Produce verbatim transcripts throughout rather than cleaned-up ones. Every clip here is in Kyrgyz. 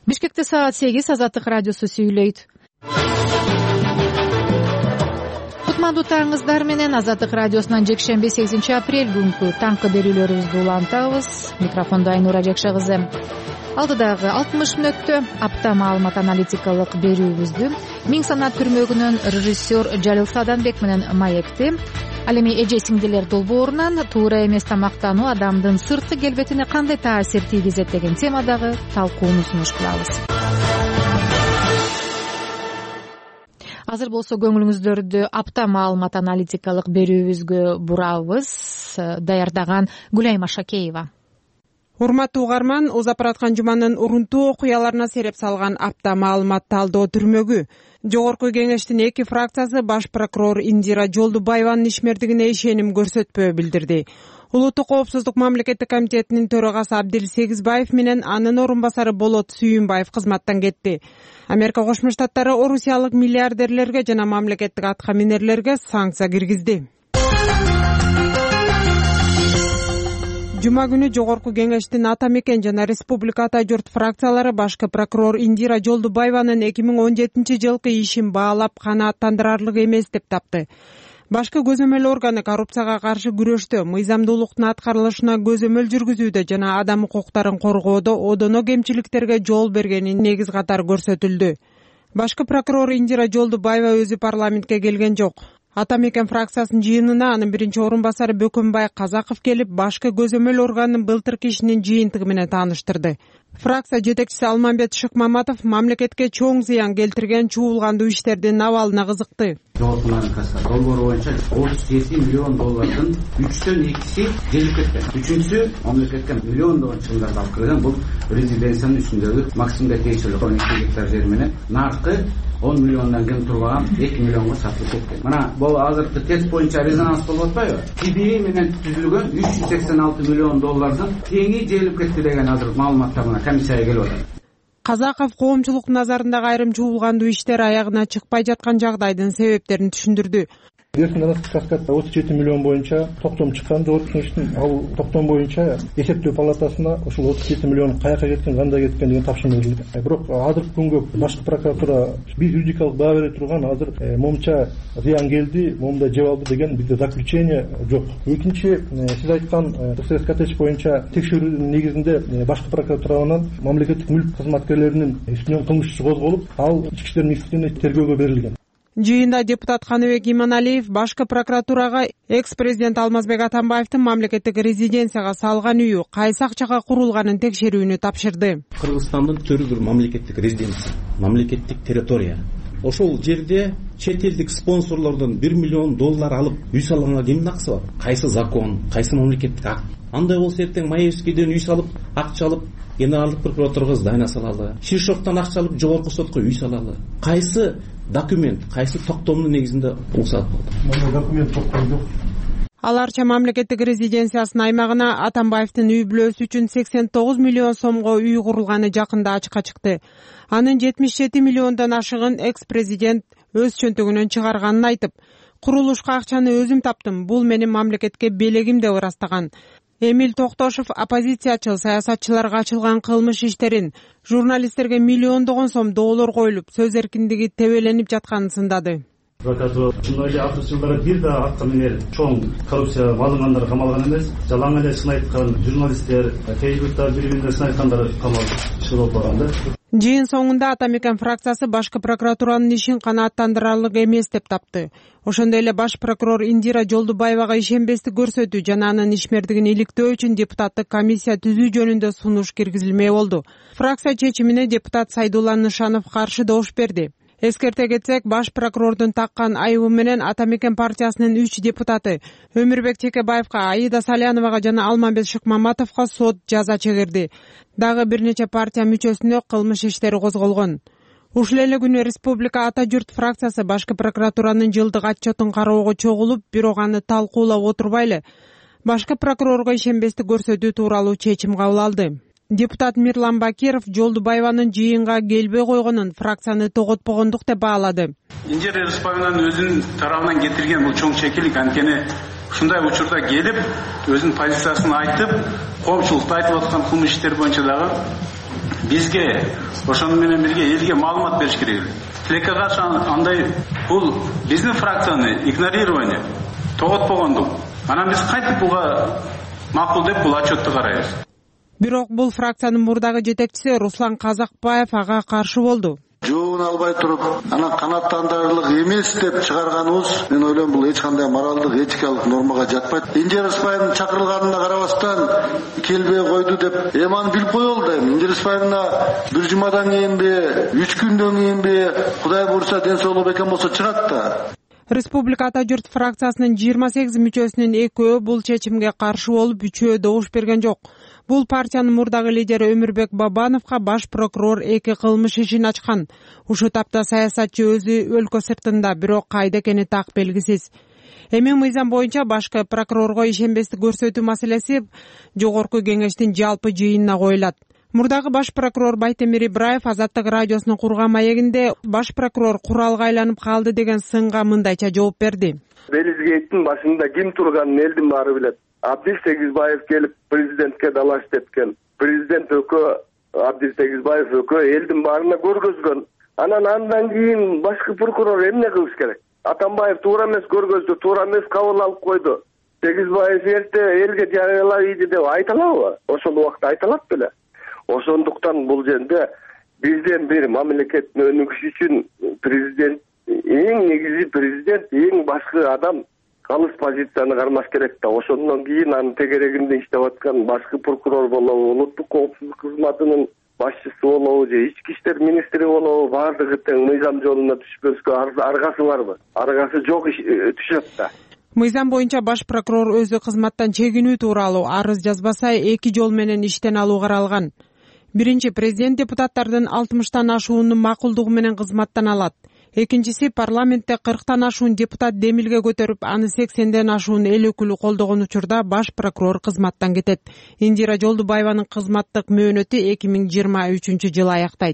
Бишкекте саат сегиз, Азаттык радиосу сүйлөйт. Кутмандуу таңыңыздар менен Азаттык радиосунан жекшемби сегизинчи апрель күнкү таңкы берүүлөрүбүздү улантабыз. Микрофондо Айнура Жакшагызы. Алдыдагы алтымыш мүнөттө апта маалымат аналитикалык берүүбүздү Миң санат түрмөгүнөн режиссер Жалил Саданбек менен маекти. Ал эми эже сиңдилер долбоорунан туура эмес тамактануу адамдын сырткы келбетине кандай таасир тийгизет деген темадагы талкууну сунуш кылабыз. Азыр болсо көңүлүңүздөрдү апта маалымат аналитикалык берүүбүзгө бурабыз. Даярдаган Гүлайма Шакеева. Урматтуу угарман, узап бараткан жуманын урунтуу окуяларына сереп салган апта маалымат талдоо түрмөгү. Жогорку кеңештин эки фракциясы баш прокурор Индира Жолдубаеванын ишмердигине ишеним көрсөтпөө билдирди. Улуттук коопсуздук мамлекеттик комитетинин төрагасы Абдил Сегизбаев менен анын орун басары Болот Сүйүнбаев кызматтан кетти. Америка Кошмо Штаттары орусиялык миллиардерлерге жана мамлекеттик атка минерлерге санкция киргизди. Жума күнү жогорку кеңештин Ата Мекен жана Республика Ата журт фракциялары башкы прокурор Индира Жолдубаеванын эки миң он жетинчи жылкы ишин баалап канааттандырарлык эмес деп тапты. Башкы көзөмөл органы коррупцияга каршы күрөштө, мыйзамдуулуктун аткарылышына көзөмөл жүргүзүүдө жана адам укуктарын коргоодо одоно кемчиликтерге жол бергени негиз катары көрсөтүлдү. Башкы прокурор Индира Жолдубаева өзү парламентке келген жок. Ата Мекен фракциясынын жыйынына анын биринчи орун басары Бөкөнбай Казаков келип, башкы көзөмөл органынын былтыркы ишинин жыйынтыгы менен тааныштырды. Фракция жетекчиси Алмамбет Шыкмаматов мамлекетке чоң зыян келтирген чуулгандуу иштердин абалына кызыкты. Жогорку долбоор боюнча отуз жети миллион доллардын үчтөн экиси желип кеткен. Үчүнчүсү мамлекетке миллиондогон чыгымдарды алып келген. Бул резиденциянын үстүндөгү Максимге тиешелүү он эки гектар жер менен наркы он миллиондан кем турган эки миллионго сатылып кеткен. Мына бул азыркы тест боюнча резонанс болуп атпайбы? Кибири менен түзүлгөн үч жүз сексен алты миллион доллардын теңи желип кетти деген азыр маалыматтар мына комиссияга келип атат. Казаков коомчулук назарындагы айрым чуулгандуу иштер аягына чыкпай жаткан жагдайдын себептерин түшүндүрдү. отуз жети миллион боюнча токтом чыккан жогорку кеңештин ал токтом боюнча эсептөө палатасына ушул отуз жети миллион каяка кеткен, кандай кеткен деген тапшырма берилген. Бирок азыркы күнгө башкы прокуратура бир юридикалык баа бере турган азыр момча зыян келди, момда жеп алды деген бизде заключение жок. Экинчи, сиз айткан ТСС коттедж боюнча текшерүүнүн негизинде башкы прокуратуранын мамлекеттик мүлк кызматкерлеринин үстүнөн кылмыш иши козголуп, ал ички иштер министрлигине тергөөгө берилген. Жыйында депутат Каныбек Иманалиев башкы прокуратурага экс-президент Алмазбек Атамбаевдин мамлекеттик резиденцияга салган үйү кайсы акчага курулганын текшерүүнү тапшырды. Кыргызстандын төрү бир мамлекеттик резиденция, мамлекеттик территория. Ошол жерде чет элдик спонсорлордон бир миллион доллар алып үй салганга кимдин акысы бар? Кайсы закон, кайсы мамлекеттик акт? Андай болсо эртең Маевскийден үй салып, акча алып, генералдык прокуратурага здание салалы. Шишоктон акча алып, жогорку сотко үй салалы. Кайсы документ, кайсы токтомдун негизинде болсо болду? Мына документ токтом жок. Аларча мамлекеттик резиденциясынын аймагына Атамбаевдин үй бүлөсү үчүн сексен тогуз миллион сомго үй курулганы жакында ачыкка чыкты. Анын жетимиш жети миллиондон ашыгын экс-президент өз чөнтөгүнөн чыгарганын айтып, курулушка акчаны өзүм таптым, бул менин мамлекетке белегим деп ырастаган. Эмил Токтошов оппозициячыл саясатчыларга ачылган кылмыш иштерин, журналисттерге миллиондогон сом доолор коюлуп, сөз эркиндиги тебеленип жатканын сындады. Прокуратура ушундай эле алтымыш жылдары бир да атка минер чоң коррупция малынгандар камалган эмес. Жалаң эле сын айткан журналисттер, фейсбукта бири-бирине сын айткандар камалып чыгып барган да. Жыйын соңунда Ата Мекен фракциясы башкы прокуратуранын ишин канааттандырарлык эмес деп тапты. Ошондой эле баш прокурор Индира Жолдубаевага ишенбестик көрсөтүү жана анын ишмердигин иликтөө үчүн депутаттык комиссия түзүү жөнүндө сунуш киргизилмей болду. Фракция чечимине депутат Сайдулла Нышанов каршы добуш берди. Эскерте кетсек, баш прокурордун таккан айыбы менен Ата Мекен партиясынын үч депутаты Өмүрбек Текебаевга, Аида Саляновага жана Алмамбет Шыкмаматовго сот жаза чегирди. Дагы бир нече партия мүчөсүнө кылмыш иштери козголгон. Ушул эле күнү Республика Ата журт фракциясы башкы прокуратуранын жылдык отчетун кароого чогулуп, бирок аны талкуулап отурбай эле башкы прокурорго ишенбестик көрсөтүү тууралуу чечим кабыл алды. Депутат Мирлан Бакиров Жолдубаеванын жыйынга келбей койгонун фракцияны тоготпогондук деп баалады. Индира Жолдубаеванын өзүнүн тарабынан кетирген бул чоң чекилик анткени ушундай учурда келип, өзүнүн позициясын айтып, коомчулукта айтып аткан кылмыш иштер боюнча дагы бизге ошону менен бирге элге маалымат бериш керек эле. Тилекке каршы андай бул биздин фракцияны игнорирование тоготпогондук. Анан биз кайтып буга макул деп бул отчетту карайбыз. Бирок бул фракциянын мурдагы жетекчиси Руслан Казакбаев ага каршы болду. Жообун албай туруп, анан канааттандырырлык эмес деп чыгарганыбыз, мен ойлойм, бул эч кандай моралдык, этикалык нормага жатпайт. Инжер Исбаевдин чакырылганына карабастан келбей койду деп, эми аны билип коелу да. Инжер Исбаевна бир жумадан кийинби, үч күндөн кийинби, Кудай буйрса ден соолугу бекем болсо чыгат да. Республика Ата журт фракциясынын жыйырма сегиз мүчөсүнүн экөө бул чечимге каршы болуп, үчөө добуш берген жок. Бул партиянын мурдагы лидери Өмүрбек Бабановго баш прокурор эки кылмыш ишин ачкан. Ушул тапта саясатчы өзү өлкө сыртында, бирок кайда экени так белгисиз. Эми мыйзам боюнча башкы прокурорго ишенбестик көрсөтүү маселеси жогорку кеңештин жалпы жыйынына коюлат. Мурдагы баш прокурор Байтемир Ибраев Азаттык радиосунун курган маегинде баш прокурор куралга айланып калды деген сынга мындайча жооп берди. Белизгейттин башында ким турганын элдин баары билет. Абдил Сегизбаев келип президентке далаш тепкен. Президент өкө Абдил Сегизбаев өкө элдин баарына көргөзгөн. Анан андан кийин башкы прокурор эмне кылыш керек? Атамбаев туура эмес көргөздү, туура эмес кабыл алып койду. Сегизбаев эрте элге жарыялайды деп айталабы? Ошол убакта айталат беле. Ошондуктан бул жерде бизден бир мамлекеттин өнүгүшү үчүн президент, эң негизи президент, эң башкы адам калыс позицияны кармаш керек да. Ошондон кийин анын тегерегинде иштеп аткан башкы прокурор болобу, улуттук коопсуздук кызматынын башчысы болобу же ички иштер министри болобу, баардыгы тең мыйзам жолуна түшпөскө аргасы барбы? Аргасы жок түшөт да. Мыйзам боюнча баш прокурор өзү кызматтан чегинүү тууралуу арыз жазбаса эки жол менен иштен алуу каралган. Биринчи, президент депутаттардын алтымыштан ашуунун макулдугу менен кызматтан алат. Экинчиси, парламентте кырктан ашуун депутат демилге көтөрүп, аны сексенден ашуун эл өкүлү колдогон учурда баш прокурор кызматтан кетет. Индира Жолдубаеванын кызматтык мөөнөтү эки миң жыйырма үчүнчү жылы аяктайт.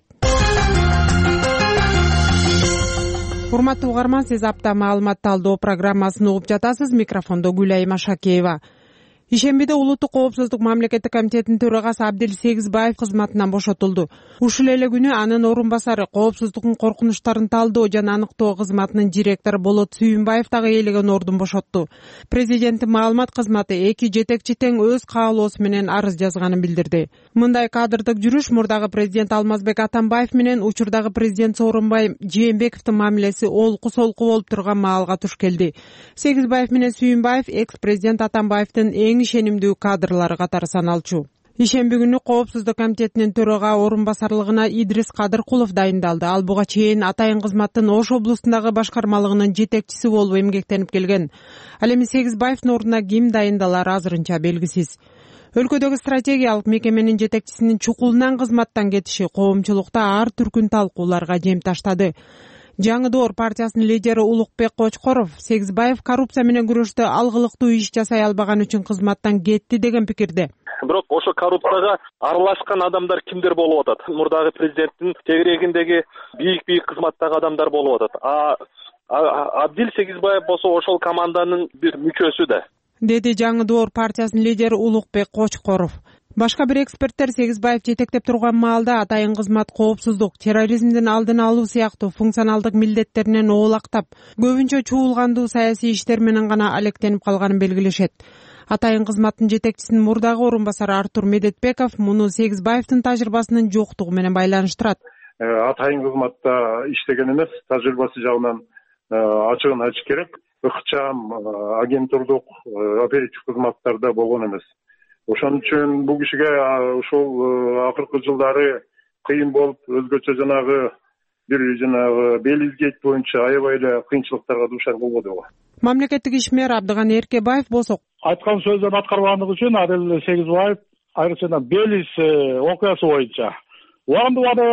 Урматтуу угарман, сиз апта маалымат талдоо программасын угуп жатасыз. Микрофондо Гүлайым Ашакеева. Ишембиде улуттук коопсуздук мамлекеттик комитетинин төрагасы Абдил Сегизбаев кызматынан бошотулду. Ушул эле күнү анын орун басары коопсуздуктун коркунучтарын талдоо жана аныктоо кызматынын директору Болот Сүйүнбаев дагы ээлеген ордун бошотту. Президенттин маалымат кызматы эки жетекчи тең өз каалоосу менен арыз жазганын билдирди. Мындай кадрдык жүрүш мурдагы президент Алмазбек Атамбаев менен учурдагы президент Сооронбай Жээнбековдун мамилеси олку солку болуп турган маалга туш келди. Сегизбаев менен Сүйүнбаев экс-президент Атамбаевдин эң ишенимдүү кадрлары катары саналчу. Ишемби күнү коопсуздук комитетинин төрага орун басарлыгына Идрис Кадыркулов дайындалды. Ал буга чейин атайын кызматтын Ош облустундагы башкармалыгынын жетекчиси болуп эмгектенип келген. Ал эми Сегизбаевдин ордуна ким дайындалары азырынча белгисиз. Өлкөдөгү стратегиялык мекеменин жетекчисинин чукулунан кызматтан кетиши коомчулукта ар түркүн талкууларга жем таштады. Жаңы Доор партиясынын лидери Улукбек Кочкоров Сегизбаев коррупция менен күрөштө алгылыктуу иш жасай албаган үчүн кызматтан кетти деген пикирде. Бирок ошо коррупцияга аралашкан адамдар кимдер болуп атат? Мурдагы президенттин тегерегиндеги бийик-бийик кызматтагы адамдар болуп атат. А Абдил Сегизбаев болсо ошол команданын бир мүчөсү да. Деди Жаңы Доор партиясынын лидери Улукбек Кочкоров. Башка бир эксперттер Сегизбаев жетектеп турган маалда атайын кызмат коопсуздук, терроризмдин алдын алуу сыяктуу функционалдык милдеттеринен оолактап, көбүнчө чуулгандуу саясий иштер менен гана алектенип калганын белгилешет. Атайын кызматтын жетекчисинин мурдагы орун басары Артур Медетбеков муну Сегизбаевдин тажрыйбасынын жоктугу менен байланыштырат. Атайын кызматта иштеген эмес, тажрыйбасы жагынан ачыгын айтыш керек. Ыкчам агенттурдук оператив кызматтарда болгон эмес. Ошон үчүн бул кишиге ушул акыркы жылдары кыйын болуп, өзгөчө жанагы бир жанагы белизгейт боюнча аябай эле кыйынчылыктарга дуушар болбодубу. Мамлекеттик ишмер Абдыган Эркебаев болсо айткан сөздөрүн аткарбагандыгы үчүн Адил Сегизбаев айрыкча Белиз окуясы боюнча убагында убада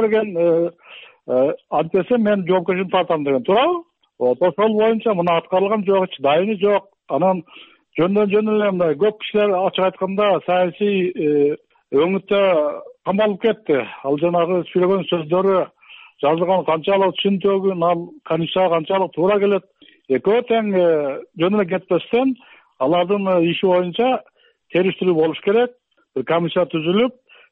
берген антесе мен жоопкерчилик тартам деген туурабы? Ошол боюнча мына аткарылган жок, дайыны жок. Анан жөндөн жөн эле мындай көп кишилер ачык айтканда саясий өңүттө камалып кетти. Ал жанагы сүйлөгөн сөздөрү жазылган канчалык түшүнтөгүн, ал канча канчалык туура келет. Экөө тең жөн эле кетпестен алардын иши боюнча териштирүү болуш керек. Комиссия түзүлүп,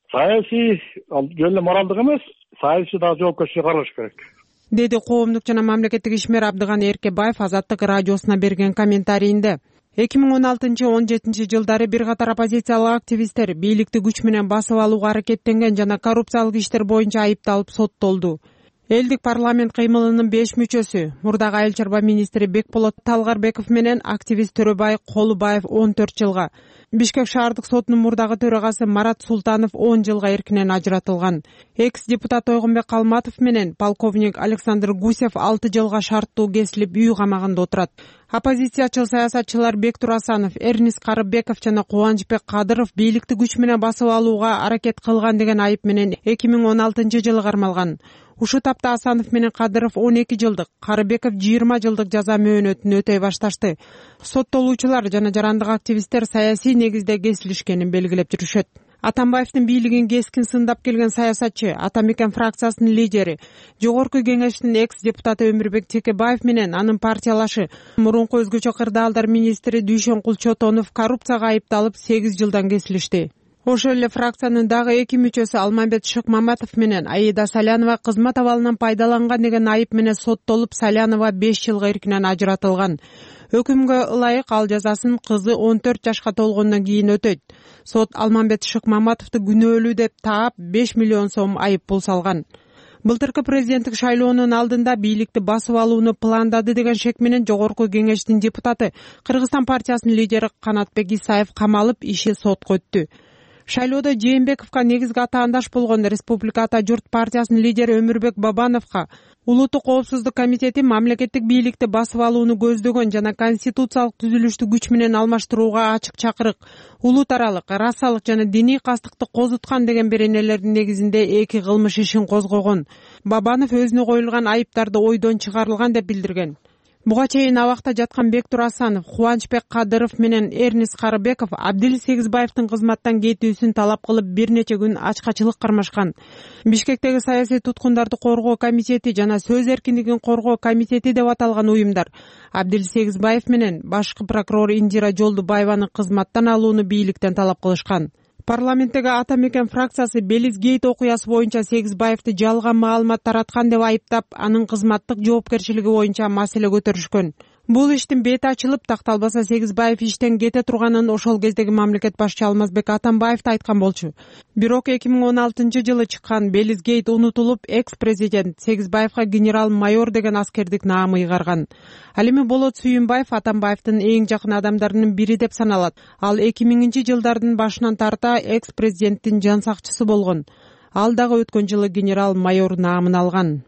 саясий ал жөн эле моралдык эмес, саясий дагы жоопкерчиликке каралыш керек, деди коомдук жана мамлекеттик ишмер Абдыган Эркебаев Азаттык радиосуна берген комментарийинде. эки миң он алтынчы он жетинчи жылдары бир катар оппозициялык активисттер бийликти күч менен басып алууга аракеттенген жана коррупциялык иштер боюнча айыпталып соттолду. Элдик парламент кыймылынын беш мүчөсү, мурдагы айыл чарба министри Бекболот Талгарбеков менен активист Төрөбай Колубаев он төрт жылга, Бишкек шаардык сотунун мурдагы төрагасы Марат Султанов он жылга эркинен ажыратылган. Экс-депутат Ойгонбек Калматов менен полковник Александр Гусев алты жылга шарттуу кесилип үй камагында отурат. Оппозициячыл саясатчылар Бектур Асанов, Эрнис Карыбеков жана Кубанычбек Кадыров бийликти күч менен басып алууга аракет кылган деген айып менен эки миң он алтынчы жылы кармалган. Ушу тапта Асанов менен Кадыров он эки жылдык, Карыбеков жыйырма жылдык жаза мөөнөтүн өтөй башташты. Соттолуучулар жана жарандык активисттер саясий негизде кесилишкенин белгилеп жүрүшөт. Атамбаевдин бийлигин кескин сындап келген саясатчы, Атамекен фракциясынын лидери, Жогорку Кеңештин экс-депутаты Өмүрбек Текебаев менен анын партиялашы, мурунку өзгөчө кырдаалдар министри Дүйшөнкул Чотонов коррупцияга айыпталып сегиз жылдан кесилишти. Ошол эле фракциянын дагы эки мүчөсү Алмамбет Шыкмаматов менен Аида Салянова кызмат абалынан пайдаланган деген айып менен соттолуп, Салянова беш жылга эркинен ажыратылган. Өкүмгө ылайык ал жазасын кызы он төрт жашка толгондон кийин өтөйт. Сот Алмамбет Шыкмаматовду күнөөлүү деп таап беш миллион сом айып пул салган. Былтыркы президенттик шайлоонун алдында бийликти басып алууну пландады деген шек менен Жогорку Кеңештин депутаты, Кыргызстан партиясынын лидери Канатбек Исаев камалып, иши сотко өттү. Шайлоодо Жээнбековго негизги атаандаш болгон Республика Ата журт партиясынын лидери Өмүрбек Бабановго Улуттук коопсуздук комитети мамлекеттик бийликти басып алууну көздөгөн жана конституциялык түзүлүштү күч менен алмаштырууга ачык чакырык, улут аралык, расалык жана диний кастыкты козуткан деген беренелердин негизинде эки кылмыш ишин козгогон. Бабанов өзүнө коюлган айыптарды ойдон чыгарылган деп билдирген. Буга чейин абакта жаткан Бектур Асанов, Кубанычбек Кадыров менен Эрнис Карыбеков Абдил Сегизбаевдин кызматтан кетүүсүн талап кылып бир нече күн ачкачылык кармашкан. Бишкектеги саясий туткундарды коргоо комитети жана сөз эркиндигин коргоо комитети деп аталган уюмдар Абдил Сегизбаев менен башкы прокурор Индира Жолдубаеваны кызматтан алууну бийликтен талап кылышкан. Парламенттеги Атамекен фракциясы Белизгейт окуясы боюнча Сегизбаевди жалган маалымат тараткан деп айыптап, анын кызматтык жоопкерчилиги боюнча маселе көтөрүшкөн. Бул иштин бети ачылып, такталбаса Сегизбаев иштен кете турганын ошол кездеги мамлекет башчы Алмазбек Атамбаев да айткан болчу. Бирок эки миң он алтынчы жылы чыккан Белизгейт унутулуп, экс-президент Сегизбаевга генерал-майор деген аскердик наам ыйгарган. Ал эми Болот Сүйүнбаев Атамбаевдин эң жакын адамдарынын бири деп саналат. Ал эки миңинчи жылдардын башынан тарта экс-президенттин жан сакчысы болгон. Ал дагы өткөн жылы генерал-майор наамын алган.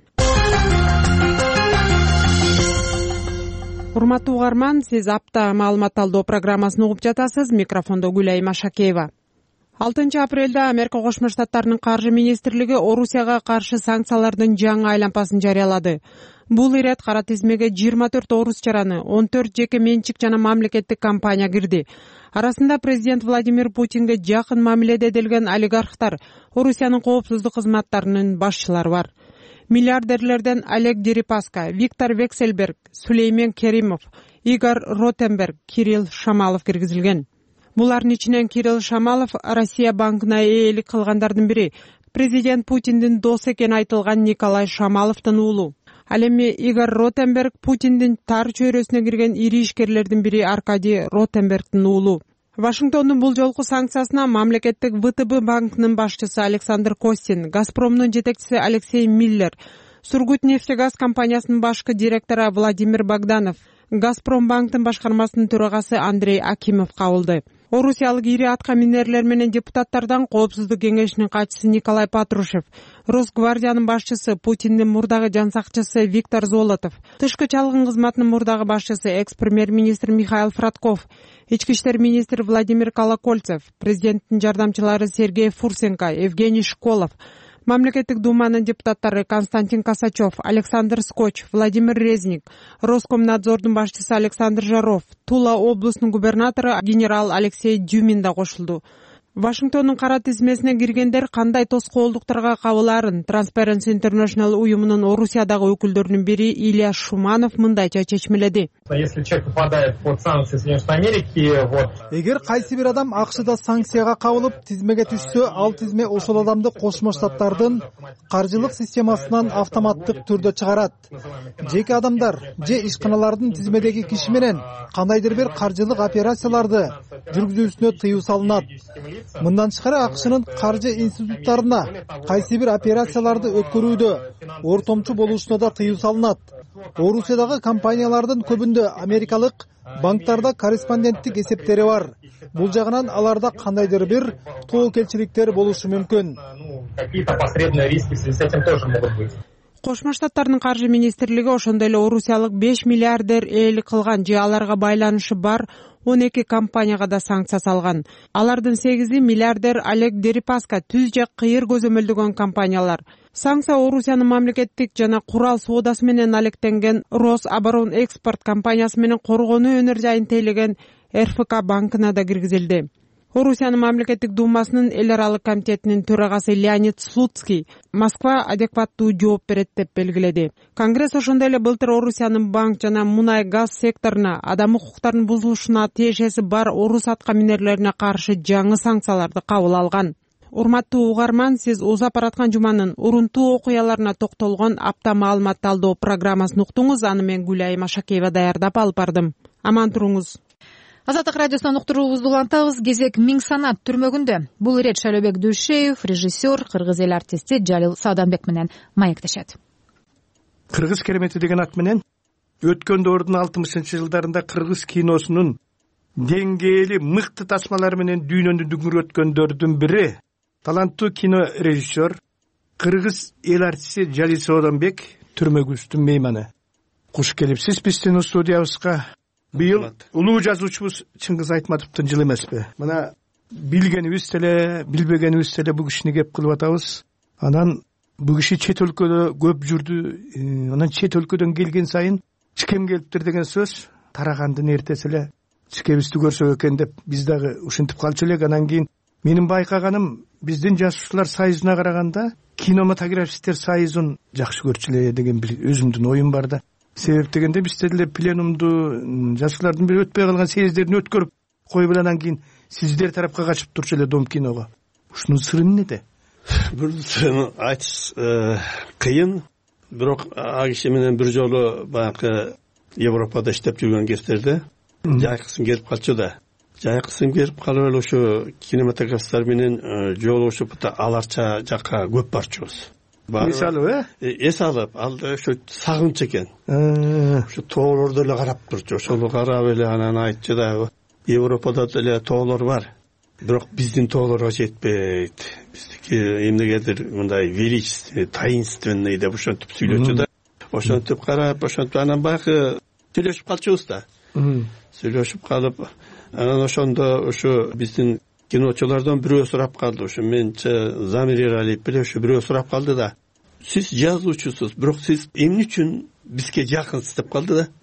Урматтуу угарман, сиз апта маалымат талдоо программасын угуп жатасыз. Микрофондо Гүлайма Шакеева. алтынчы апрелде Америка Кошмо Штаттарынын каржы министрлиги Орусияга каршы санкциялардын жаңы айлампасын жарыялады. Бул ирет кара тизмеге жыйырма төрт орус жараны, он төрт жеке менчик жана мамлекеттик компания кирди. Арасында президент Владимир Путинге жакын мамиледе эделген олигархтар, Орусиянын коопсуздук кызматтарынын башчылары бар. Миллиардерлерден Олег Дерипаска, Виктор Вексельберг, Сулеймен Керимов, Игорь Ротенберг, Кирилл Шамалов киргизилген. Булардын ичинен Кирилл Шамалов Россия банкына ээлик кылгандардын бири, президент Путиндин досу экени айтылган Николай Шамаловдун уулу. Ал эми Игорь Ротенберг Путиндин тар чөйрөсүнө кирген ири ишкерлердин бири Аркадий Ротенбергдин уулу. Вашингтондун бул жолку санкциясына мамлекеттик вэ тэ бэ банкынын башчысы Александр Костин, Газпромдун жетекчиси Алексей Миллер, Сургутнефтегаз компаниясынын башкы директору Владимир Богданов, Газпромбанктын башкармасынын төрагасы Андрей Акимов кабылды. Орусиялык ири атка минерлер менен депутаттардан Коопсуздук кеңешинин катчысы Николай Патрушев, Росгвардиянын башчысы Путиндин мурдагы жан сакчысы Виктор Золотов, Тышкы чалгын кызматынын мурдагы башчысы экс-премьер-министр Михаил Фродков, Ички иштер министри Владимир Колокольцев, президенттин жардамчылары Сергей Фурсенко, Евгений Школов, Мамлекеттик думанын депутаттары Константин Косачев, Александр Скотч, Владимир Резник, Роскомнадзордун башчысы Александр Жаров, Тула облусунун губернатору генерал Алексей Дюмин да кошулду. Вашингтондун кара тизмесине киргендер кандай тоскоолдуктарга кабылаарын Transparency International уюмунун Орусиядагы өкүлдөрүнүн бири Илья Шуманов мындайча чечмеледи. Если человек попадает под санкции Соединенных Штатов Америки, вот. Эгер кайсы бир адам АКШда санкцияга кабылып, тизмеге түшсө, ал тизме ошол адамды Кошмо Штаттардын каржылык системасынан автоматтык түрдө чыгарат. Жеке адамдар же ишканалардын тизмедеги киши менен кандайдыр бир каржылык операцияларды жүргүзүүсүнө тыюу салынат. Мындан тышкары АКШнын каржы институттарына кайсы бир операцияларды өткөрүүдө ортомчу болушуна да тыюу салынат. Орусиядагы компаниялардын көбүндө америкалык банктарда корреспонденттик эсептери бар. Бул жагынан аларда кандайдыр бир тобокелчиликтер болушу мүмкүн. Какие-то посредные риски в связи с этим тоже могут быть. Кошмо Штаттардын каржы министрлиги ошондой эле орусиялык беш миллиардер ээлик кылган же аларга байланышы бар он эки компанияга да санкция салган. Алардын сегизи миллиардер Олег Дерипаска түз же кыйыр көзөмөлдөгөн компаниялар. Санкция Орусиянын мамлекеттик жана курал соодасы менен алектенген Рособоронэкспорт компаниясы менен коргонуу өнөр жайын тейлеген эр эф ка банкына да киргизилди. Орусиянын мамлекеттик думасынын эл аралык комитетинин төрагасы Леонид Слуцкий Москва адекваттуу жооп берет деп белгиледи. Конгресс ошондой эле былтыр Орусиянын банк жана мунай газ секторуна адам укуктарынын бузулушуна тиешеси бар орус аткаминерлерине каршы жаңы санкцияларды кабыл алган. Урматтуу угарман, сиз узап бараткан жуманын урунтуу окуяларына токтолгон апта маалымат талдоо программасын уктуңуз. Аны мен Гүлайым Ашакеева даярдап алып бардым. Аман туруңуз. Азаттык радиосунан уктуруубузду улантабыз. Кезек Миң санат түрмөгүндө. Бул ирет Шалөбек Дүйшеев, режиссер, кыргыз эл артисти Жалил Сауданбек менен маектешет. Кыргыз керемети деген ат менен өткөн доордун алтымышынчы жылдарында кыргыз киносунун деңгээли мыкты тасмалары менен дүйнөнү дүңүрөткөндөрдүн бири таланттуу кино режиссер, кыргыз эл артисти Жалил Сауданбек түрмөгүбүздүн мейманы. Куш келипсиз биздин студиябызга. Быйыл улуу жазуучубуз Чыңгыз Айтматовдун жылы эмеспи? Мына билгенибиз деле, билбегенибиз деле бул кишини кеп кылып атабыз. Анан бул киши чет өлкөдө көп жүрдү. Анан чет өлкөдөн келген сайын чикем келиптир деген сөз тарагандын эртеси эле чикебизди көрсөк экен деп биз дагы ушинтип калчу элек. Анан кийин менин байкаганым биздин жазуучулар союзуна караганда кинематографисттер союзун жакшы көрчү эле деген бир өзүмдүн оюм бар да. Себеп дегенде бизде деле пленумду жазуучулардын бири өтпөй калган съездерин өткөрүп коюп анан кийин сиздер тарапка качып турчу эле Дом киного. Ушунун сыры эмнеде? Бул сырын айтыш кыйын. Бирок а киши менен бир жолу баягы Европада иштеп жүргөн кездерде жайкысым келип калчу да. Жайкысым келип калып эле ошо кинематографисттер менен жолугушуп аларча жакка көп барчубуз. Эс алып, э? Эс алып, ал ошо сагынчу экен. Ошо тоолорду эле карап турчу. Ошону карап эле анан айтчу да, Европада деле тоолор бар. Бирок биздин тоолорго жетпейт. Биздики эмнегедир мындай величественный, таинственный деп ошентип сүйлөчү да. Ошентип карап, ошентип анан баягы сүйлөшүп калчубуз да. Сүйлөшүп калып, анан ошондо ошо биздин киночулардан бирөө сурап калды. Ошо менче Замир Эралиев беле ошо бирөө сурап калды да. Сиз жазуучусуз, бирок сиз эмне үчүн бизге жакынсыз деп калды да.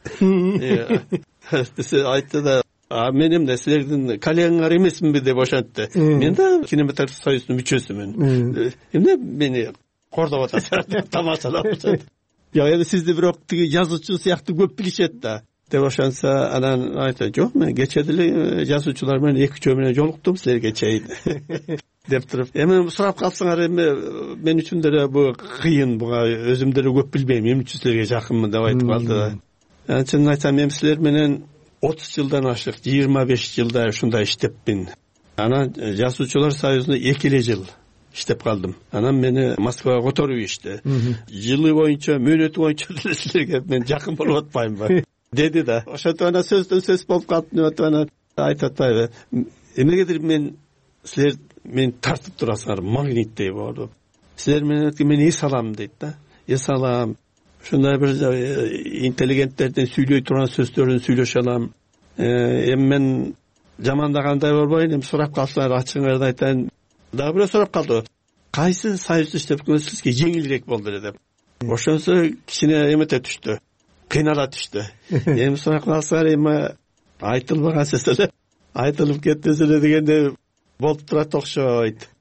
Десе айтты да, а мен эмне силердин коллегаңар эмесминби деп ошентти. Мен да кинематограф союзунун мүчөсүмүн. Эмне мени кордоп атасыңар деп тамашалап ошентти. Я эми сизди бирок тиги жазуучу сыяктуу көп билишет да. Деп ошонса анан айтты, жок мен кече деле жазуучулар менен эки үчөө менен жолуктум силерге чейин деп туруп. Эми сурап калсаңар эми мен үчүн деле бул кыйын, буга өзүм деле көп билбейм, эмне үчүн силерге жакынмын деп айтып калды да. Анан чынын айтсам мен силер менен отуз жылдан ашык, жыйырма беш жылдай ушундай иштеппин. Анан жазуучулар союзунда эки эле жыл иштеп калдым. Анан мени Москвага которуп ийишти. Жылы боюнча, мөөнөтү боюнча силерге мен жакын болуп атпаймынбы деди да. Ошентип анан сөздөн сөз болуп калып, анан айтып атпайбы. Эмнегедир мен силер мени тартып турасыңар, магниттей болуп. Силер менен мен эс алам дейт да. Эс алам. Ушундай бир интеллигенттердин сүйлөй турган сөздөрүн сүйлөшө алам. Эми мен жамандагандай болбойн, эми сурап калсаңар ачыгыңарды айтайын. Дагы бирөө сурап калды. Кайсы союзда иштеп жүргөнүң сизге жеңилирээк болду эле деп. Ошонсо кичине эмете түштү. Кыйнала түштү. Эми сурап калсаңар эми айтылбаган сөз эле айтылып кетти эле дегенде болуп турат окшойт.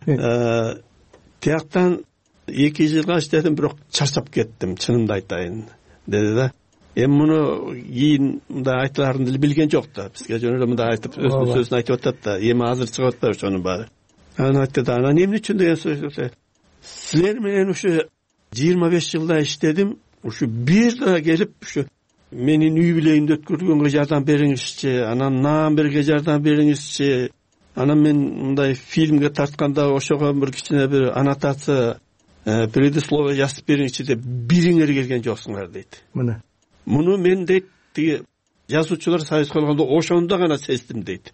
Тияктан эки жылга иштедим, бирок чарчап кеттим, чынымды айтайын деди да. Эми муну кийин мындай айтыларын деле билген жок да. Бизге жөн эле мындай айтып өздүн сөзүн айтып атат да. Эми азыр чыгып атат ошонун баары. Анан айтты да, анан эмне үчүн деген сөз. Силер менен ушу жыйырма беш жылда иштедим, ушу бир да келип ушу менин үй бүлөйүмдү өткөргөнгө жардам бериңизчи, анан наам берге жардам бериңизчи. Анан мен мындай фильмге тартканда ошого бир кичине бир аннотация, предисловие жазып бериңизчи деп бириңер келген жоксуңар дейт. Мына. Муну мен дейт тиги жазуучулар союз кылганда ошондо гана сездим дейт.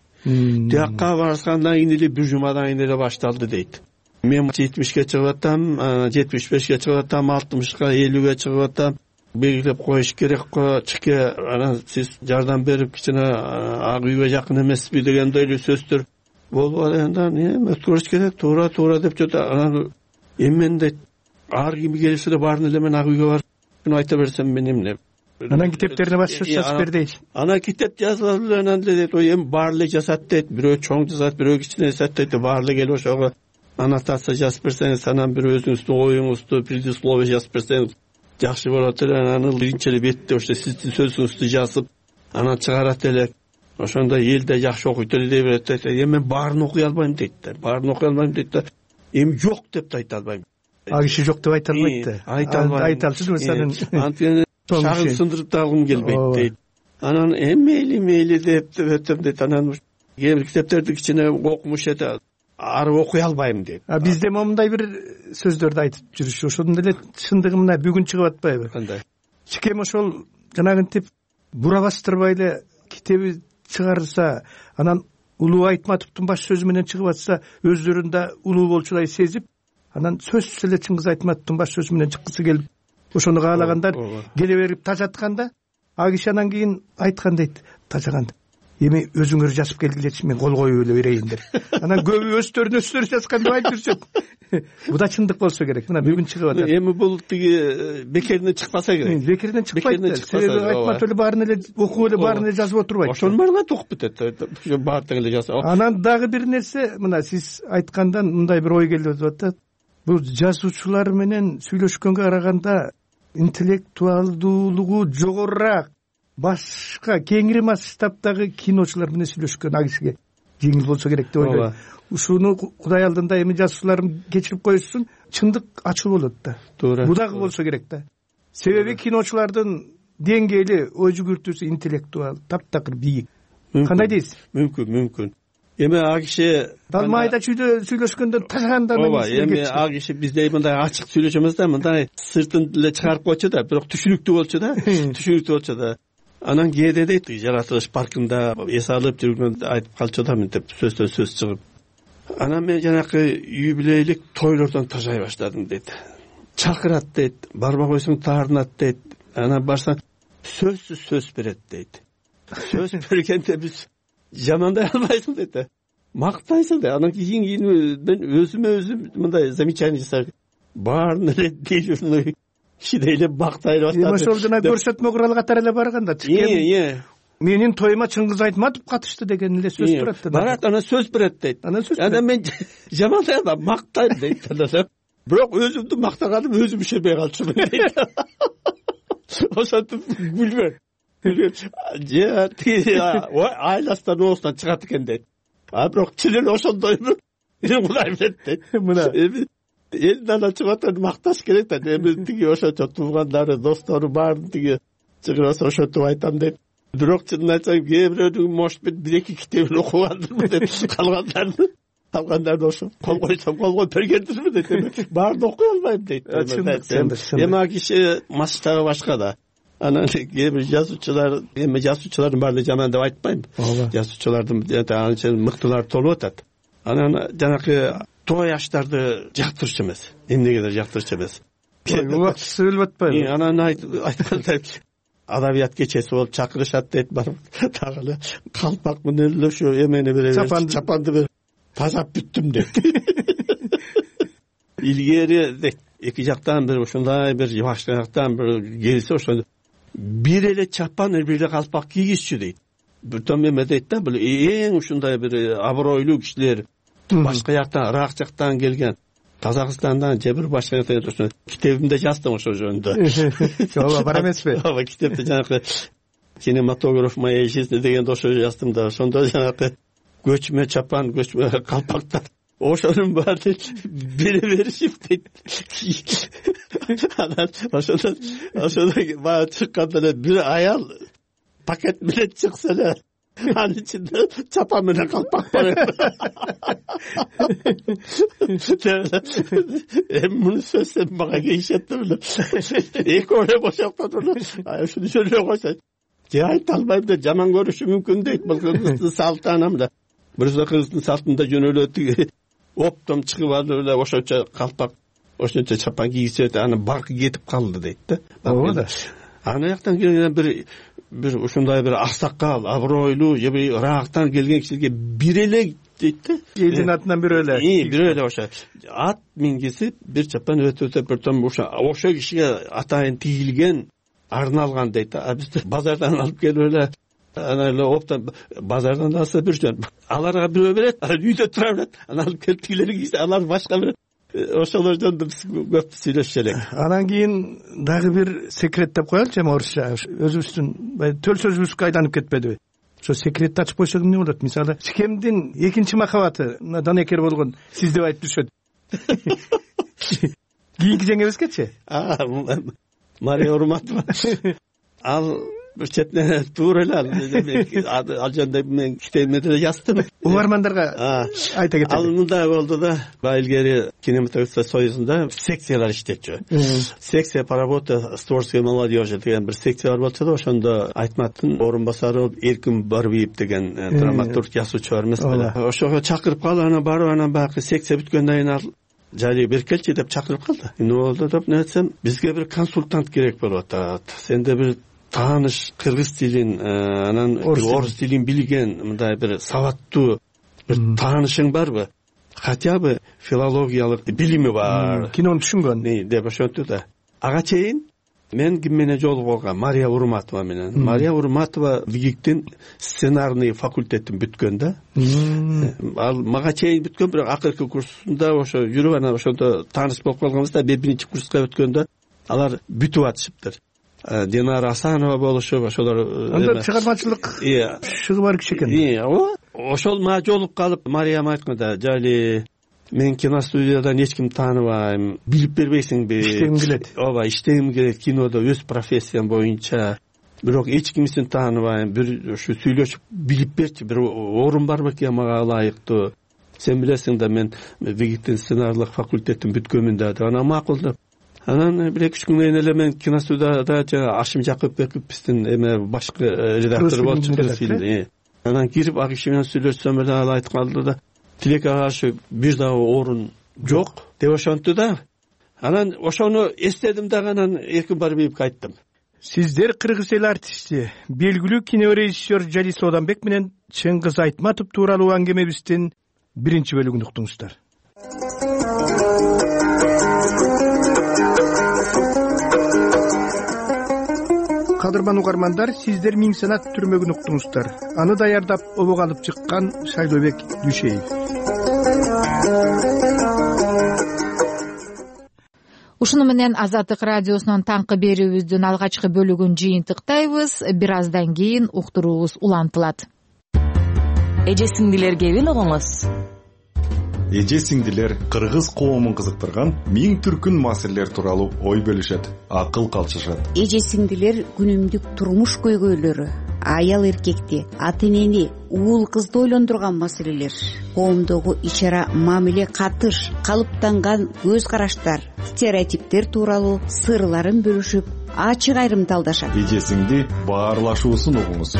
Тияка баргандан кийин эле бир жумадан кийин эле башталды дейт. Мен жетимишке чыгып атам, жетимиш бешке чыгып атам, алтымышка, элүүгө чыгып атам. Белгилеп коюш керек го, чике анан сиз жардам берип кичине ак үйгө жакын эмеспи дегендей эле сөздөр болуп атканда, эми өткөрүш керек, туура туура деп жатты. Анан эми мен дейт ар ким келсе эле баарын эле мен ак үйгө барып айта берсем мен эмне. Анан китептерине баш жазып бер дейт. Анан китеп жазып эле анан дейт, ой эми баары эле жазат дейт. Бирөө чоң жазат, бирөө кичине жазат дейт. Баары эле келип ошого аннотация жазып берсеңиз, анан бир өзүңүздүн оюңузду, предисловие жазып берсеңиз жакшы болот эле. Анан биринчи эле бетте ошо сиздин сөзүңүздү жазып, анан чыгарат элек. Ошондо эл да жакшы окуйт эле дей берет. Эми мен баарын окуй албайм дейт да. Баарын окуй албайм дейт да. Эми жок деп айта албайм. А киши жок деп айта албайт да. Айта албайм. Айта алсыз сенин. Антип шагын сындырып да алгым келбейт дейт. Анан эми мейли мейли деп өтөм дейт. Анан кээ бир китептерди кичине окумуш эте, ары окуй албайм дейт. А бизде момундай бир сөздөрдү айтып жүрүшү, ошондон эле чындыгы мына бүгүн чыгып атпайбы? Кандай? Чикем ошол жанагынтип бура бастырбай эле китеби чыгарса, анан Улуу Айтматовдун баш сөзү менен чыгып атса, өздөрүн да улуу болчулай сезип, анан сөзсүз эле Чыңгыз Айтматовдун баш сөзү менен чыккысы келип, ошону каалагандар келе берип тажатканда, а киши анан кийин айткан дейт, тажаган. Эми өзүңөр жазып келгилечи, мен кол коюп эле берейин деп. Анан көбү өздөрүн өздөрү жазган деп айтып жүрүшөт. Бу да чындык болсо керек. Мына бүгүн чыгып атат. Эми бул тиги бекеринен чыкпаса керек. Бекеринен чыкпайт. Себеби Айтматов эле баарын эле окуп эле баарын эле жазып отурбайт. Ошонун баарын окуп бүтөт. Ошо баардыгын эле жазса. Анан дагы бир нерсе, мына сиз айткандан мындай бир ой келип атат. Бул жазуучулар менен сүйлөшкөнгө караганда интеллектуалдуулугу жогорураак, башка кеңири масштабдагы киночулар менен сүйлөшкөн а кишиге жеңил болсо керек деп ойлойм. Ушуну Кудай алдында эми жазуучуларым кечирип коюшсун, чындык ачуу болот да. Туура. Бу дагы болсо керек да. Себеби киночулардын деңгээли, ой жүгүртүүсү интеллектуал таптакыр бийик. Кандай дейсиз? Мүмкүн, мүмкүн. Эми а киши Далмайда чүйдө сүйлөшкөндө тажагандан ооба, эми а киши бизде мындай ачык сүйлөшөбүз да, мындай сыртын эле чыгарып койчу да, бирок түшүнүктүү болчу да, түшүнүктүү болчу да. Анан кээде дейт, жаратылыш паркында эс алып жүргөндө айтып калчу да, мынтип сөздөн сөз чыгып. Анан мен жанакы юбилейлик тойлордон тажай баштадым дейт. Чакырат дейт, барбай койсоң таарынат дейт. Анан барсаң сөзсүз сөз берет дейт. Сөз бергенде биз жамандай албайсың дейт. Мактайсың дейт. Анан кийин кийин мен өзүмө өзүм мындай замечание жасап, баарын эле делюрный кишидей эле мактай баштадым. Эми ошол жана көрсөтмө куралы катары эле барганда чыкем. Менин тоюма Чыңгыз Айтматов катышты деген эле сөз турат да. Барат, анан сөз берет дейт. Анан мен жамандай албайм, мактайм дейт. Бирок өзүмдү мактаганым өзүм ишенбей калчумун дейт. Ошентип билбейм. Же тиги айласынан оозунан чыгат экен дейт. А бирок чын эле ошондойбу? Кудай билет дейт. Мына эми элдин анан чыгып атат, макташ керек да. Эми тиги ошончо туугандары, достору баарын тиги чыгырса ошентип айтам дейт. Бирок чынын айтсам, кээ бирөөнүн может быть бир эки китебин окугандырмын деп, калгандарын калгандарды ошо кол койсом кол коюп бергендирмин дейт. Эми баарын окуй албайм дейт. Эми а киши масштабы башка да. Анан кээ бир жазуучулар, эми жазуучулардын баары жаман деп айтпайм. Жазуучулардын анча мыктылары толуп атат. Анан жанакы той аштарды жактырчу эмес. Эмнегедир жактырчу эмес. Убактысы өлүп атпайбы? Анан айткандай адабият кечеси болуп чакырышат дейт, барып дагы эле калпак менен эле ушу эмени берип, чапанды берип тазап бүттүм дейт. Илгери дейт, эки жактан бир ушундай бир жактан бир келсе ошондо бир эле чапан, бир эле калпак кийгизчү дейт. Бүтөн эме дейт да, бул эң ушундай бир абройлуу кишилер, башка жактан Ирак жактан келген, Казакстандан же бир башка жактан китебимде жаздым ошол жөнүндө. Ооба бар эмеспи? Ооба, китепте жанагы кинематограф моей жизни дегенде ошо жаздым да, ошондо жанагы көчмө чапан, көчмө калпактар ошонун баарын бере беришип дейт. Анан ошондон ошондон баягы чыкканда эле бир аял пакет менен чыкса эле анын ичинде чапан менен калпак бар. Эми муну сөзсөм мага кейишет эле. Эки ore бошоктон эле ушуну сөйлөй койсо же айта албайм да, жаман көрүшү мүмкүн дейт. Бул кыргыздын салты анам да. Бирөөсү кыргыздын салтында жөн эле оптом чыгып алып эле ошончо калпак, ошончо чапан кийсе аны багы кетип калды дейт да. Ооба да. Аны жактан келген бир бир ушундай бир аксакал, абройлуу же бир Ирактан келген кишиге бир эле дейт да. Элдин атынан бир эле. Бир эле ошо ат мингизип бир чапан өтө бир том ошо ошо кишиге атайын тигилген, арналган дейт да. А биз базардан алып келип эле ана эле оптон базардан алса бир жөн. Аларга бирөө берет, үйдө тура берет. Аны алып келип тигилери кийсе алар башка бир ошолордон биз көп сүйлөшчү элек. Анан кийин дагы бир секрет деп коелучу, эми орусча өзүбүздүн төл сөзүбүзгө айланып кетпедиби? Ошо секретти ачып койсок эмне болот? Мисалы, Сикемдин экинчи махабаты Данекер болгон сиз деп айтып жүрүшөт. Кийинки жеңебизгечи? Мария Урматова. Ал бир четинен туура эле ал жөнүндө мен китебимде деле жаздым. Угармандарга айта кетели. Ал мындай болду да, илгери кинематография союзунда секциялар иштечү. Секция по работе с творческой молодежью деген бир секция бар болчу да, ошондо Айтматтын орун басары Эркин Барбиев деген драматург жазуучу бар эмес беле. Ошого чакырып калып, анан барып, анан баягы секция бүткөндөн кийин ал жали бер келчи деп чакырып калды. Эмне болду деп нетсем, бизге бир консультант керек болуп атат. Сенде бир тааныш кыргыз тилин, анан орус тилин билген мындай бир сабаттуу бир таанышың барбы? Хотя бы филологиялык билими бар. Кинону түшүнгөн деп ошентти да. Ага чейин мен ким менен жолугуп алгам? Мария Урматова менен. Мария Урматова ВГИКтин сценарный факультетин бүткөн да. Ал мага чейин бүткөн, бирок акыркы курсунда ошо жүрүп, анан ошондо тааныш болуп калганбыз да. Биринчи курска өткөндө алар бүтүп атышыптыр. Динара Асанова болушуп, ошолор анда чыгармачылык шыгы бар киши экен. Ооба. Ошол мага жолугуп калып, Мария айтканда, жали мен киностудиядан эч кимди тааныбайм, билип бербейсиңби? Иштегим келет. Ооба, иштегим келет кинодо өз профессиям боюнча. Бирок эч кимсин тааныбайм, бир ушу сүйлөшүп билип берчи, бир орун бар бекен мага ылайыктуу. Сен билесиң да, мен ВГИКтин сценарийлык факультетин бүткөнмүн да. Анан макул деп. Анан бир эки үч күндөн эле мен киностудияда жана Ашим Жакыпбеков биздин эме башкы редактор болчу фильм. Анан кирип ал киши менен сүйлөшсөм эле ал айтып калды да, тилекке каршы бир дагы орун жок деп ошентти да. Анан ошону эстедим дагы, анан Эркин Барбиевге айттым. Сиздер кыргыз эл артисти, белгилүү кинорежиссер Жали Сооданбек менен Чыңгыз Айтматов тууралуу аңгемебиздин биринчи бөлүгүн уктуңуздар. Кадырман угармандар, сиздер Миң санат түрмөгүн уктуңуздар. Аны даярдап обого алып чыккан Шайлообек Дүйшеев. Ушуну менен Азаттык радиосунун таңкы берүүбүздүн алгачкы бөлүгүн жыйынтыктайбыз. Бир аздан кийин уктуруубуз улантылат. Эже сиңдилер кебин угуңуз. Эже сиңдилер кыргыз коомун кызыктырган миң түркүн маселелер тууралуу ой бөлүшөт, акыл калчышат. Эже сиңдилер күнүмдүк турмуш көйгөйлөрү, аял эркекти, ата энени, уул кызды ойлондурган маселелер, коомдогу ичара мамиле катыш, калыптанган көз караштар, стереотиптер тууралуу сырларын бөлүшүп, ачык айрымдалдашат. Эже сиңди баарлашуусун угуңуз.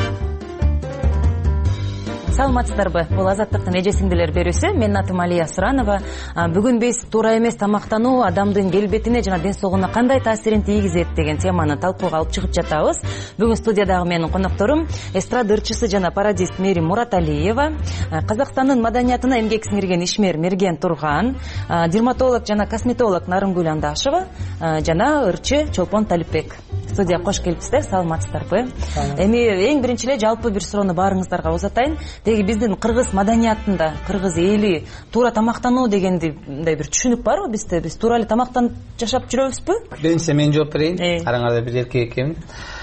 Саламатсыздарбы? Бул Азаттыктын эже сиңдилер берүүсү. Менин атым Алия Суранова. Бүгүн биз туура эмес тамактануу адамдын келбетине жана ден соолугуна кандай таасирин тийгизет деген теманы талкууга алып чыгып жатабыз. Бүгүн студиядагы менин конокторум эстрада ырчысы жана пародист Мерим Мураталиева, Казакстандын маданиятына эмгек сиңирген ишмер Мерген Турган, дерматолог жана косметолог Нарынгүл Андашева жана ырчы Чолпон Талипбек. студияга кош келипсиздер, саламатсыздарбы? Эми эң биринчи эле жалпы бир суроону баарыңыздарга узатайын. Деги биздин кыргыз маданиятында, кыргыз эли туура тамактануу дегенди мындай бир түшүнүк барбы бизде? Биз туура эле тамактанып жашап жүрөбүзбү? Биринчиден мен жооп берейин. Караңарда бир эркек экенмин.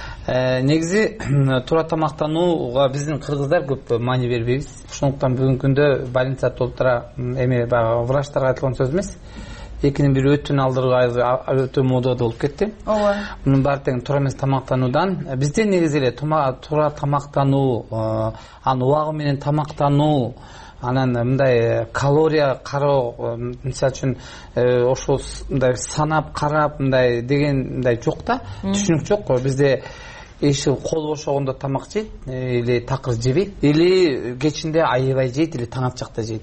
Негизи туура тамактанууга биздин кыргыздар көп маани бербейбиз. Ошондуктан бүгүнкү күндө больница толтура эме баягы врачтарга айтылган сөз эмес. Экинин бири өтүн алдыруу өтө модада болуп кетти. Ооба. Мунун баары тең туура эмес тамактануудан. Бизде негизи эле туура тамактануу, анын убагы менен тамактануу, анан мындай калория кароо, мисалы үчүн ошол мындай санап карап мындай деген мындай жок да, түшүнүк жок. Бизде эши кол бошогондо тамак жейт или такыр жебейт, или кечинде аябай жейт, или таң атчакта жейт.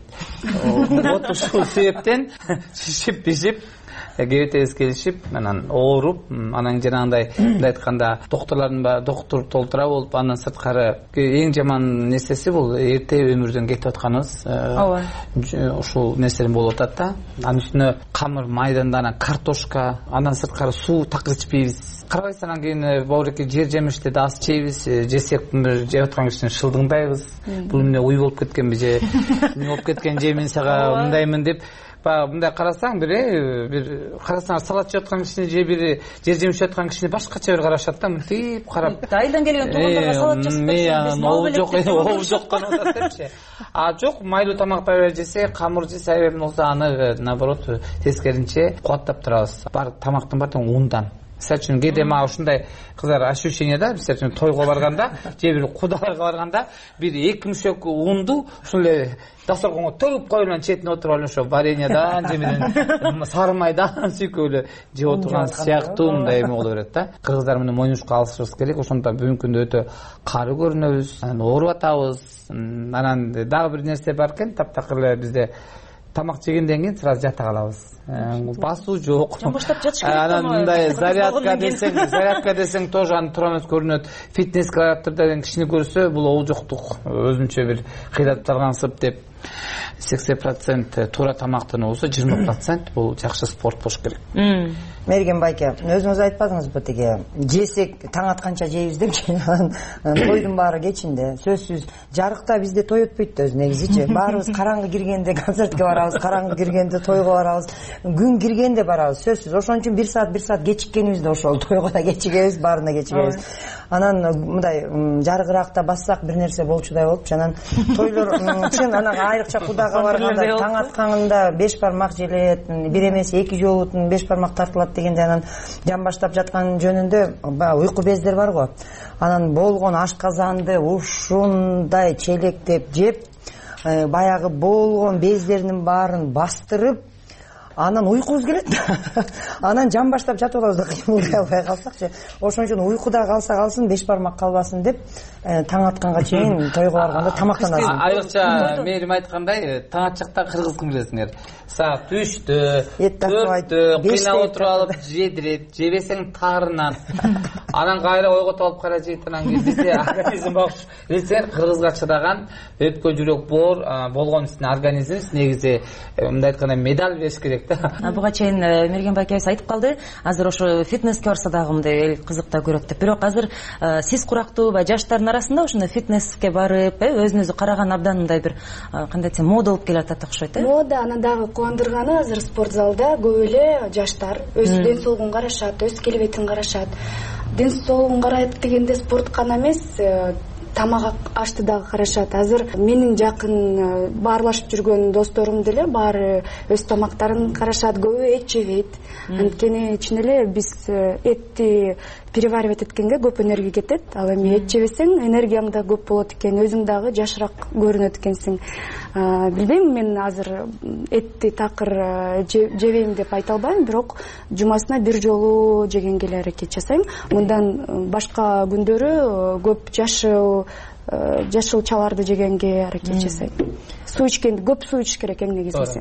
Вот ушул себептен шишип бишип кебетебиз келишип, анан ооруп, анан жанагындай мындай айтканда докторлордун доктор толтура болуп, андан сырткары эң жаман нерсеси бул эрте өмүрдөн кетип атканыбыз. Ооба. Ушул нерседен болуп атат да. Анын үстүнө камыр майдандана картошка, андан сырткары суу такыр ичпейбиз. Карабайсыз, анан кийин бауреке жер жемишти да аз жейбиз, жесек жеп аткан кишини шылдыңдайбыз. Бул эмне уй болуп кеткенби же эмне болуп кеткен же мен сага мындаймын деп баягы мындай карасаң бир бир карасаң салат жеп аткан кишини же бир жер жемиш жеп аткан кишини башкача бир карашат да, мынтип карап. Айылдан келген туугандарга салат жасап берсең, обу жок, обу жоктон атат депчи. А жок, майлуу тамактар жесе, камыр жесе, аябай болсо аны наоборот тескеринче кубаттап турабыз. Бар тамактын баары тең ундан. Мисалы үчүн кээде мага ушундай кыздар ощущение да, мисалы үчүн тойго барганда, же бир кудаларга барганда бир эки мушек унду ушул эле дасторконго төгүп коюп анан четине отуруп алып ошо вареньядан же менен сары майдан сүйкөп эле жеп отурган сыяктуу мындай эме боло берет да. Кыргыздар менен моюнушка алышыбыз керек. Ошондуктан бүгүнкү күндө өтө кары көрүнөбүз, анан ооруп атабыз. Анан дагы бир нерсе бар экен, таптакыр эле бизде тамак жегенден кийин сразу жата калабыз. Басуу жок. Баштап жатыш керек. Анан мындай зарядка десең, зарядка десең тоже аны туура эмес көрүнөт. Фитнес кылып деген кишини көрсө, бул обужоктук өзүнчө бир кыйдап салгансып деп. сексен процент туура тамактануу болсо, жыйырма процент бул жакшы спорт болуш керек. Мерген байке, өзүңүз айтпадыңызбы тиги жесек таң атканча жейбиз деп, тойдун баары кечинде. Сөзсүз жарыкта бизде той өтпөйт да өзү негизичи. Баарыбыз караңгы киргенде концертке барабыз, караңгы киргенде тойго барабыз, күн киргенде барабыз. Сөзсүз ошон үчүн бир саат бир саат кечиккенибиз да ошол, тойго да кечигебиз, баарына кечигебиз. Анан мындай жарыгыраакта бассак бир нерсе болчудай болуп, анан тойлор чын анан айрыкча кудага барганда таң атканында беш бармак желет, бир эмес эки жолутун беш бармак тартылат дегенде анан жан баштап жаткан жөнүндө баягы уйку бездер бар го. Анан болгон ашказанды ушундай челектеп жеп, баягы болгон бездеринин баарын бастырып, анан уйкубуз келет да. Анан жан баштап жатып алабыз да, кыймылдай албай калсакчы. Ошон үчүн уйкуда калса калсын, беш бармак калбасын деп, таң атканга чейин тойго барганда тамактанасың. Айрыкча Мээрим айткандай, таң атчакта кыргызгын билесиңер. Саат үчтө, төрттө кыйналып отуруп алып жедирет, жебесең тарынан. Анан кайра ойготуп алып кара жейт. Анан кийин бизде организм багыш. Билсеңер, кыргызга чыдаган өпкө жүрөк боор болгон үстүнө организмибиз негизи мындай айтканда медаль бериш керек да. Буга чейин Мерген байкебиз айтып калды, азыр ошо фитнеске барса дагы мындай эл кызыкта көрөт деп. Бирок азыр сиз курактуу ба жаштардын арасында ошондой фитнеске барып, өзүнүзү караган абдан мындай бир кандай десем мода болуп келатат окшойт, э? Мода, анан дагы кубандырганы азыр спорт залда көп эле жаштар өз ден соолугун карашат, өз келбетин карашат. Ден соолугун карайт дегенде спорт гана эмес, тамак ашты дагы карашат. Азыр менин жакын баарлашып жүргөн досторум деле баары өз тамактарын карашат, көбү эт жебейт. Анткени чын эле биз этти переваривать эткенге көп энергия кетет. Ал эми эт жебесең энергияң да көп болот экен, өзүң дагы жашыраак көрүнөт экенсиң. Билбейм, мен азыр этти такыр жебейм деп айта албайм, бирок жумасына бир жолу жегенге эле аракет жасайм. Мындан башка күндөрү көп жашыл жашылчаларды жегенге аракет жасайм. Суу ичкенди, көп суу ичиш керек эң негизгиси.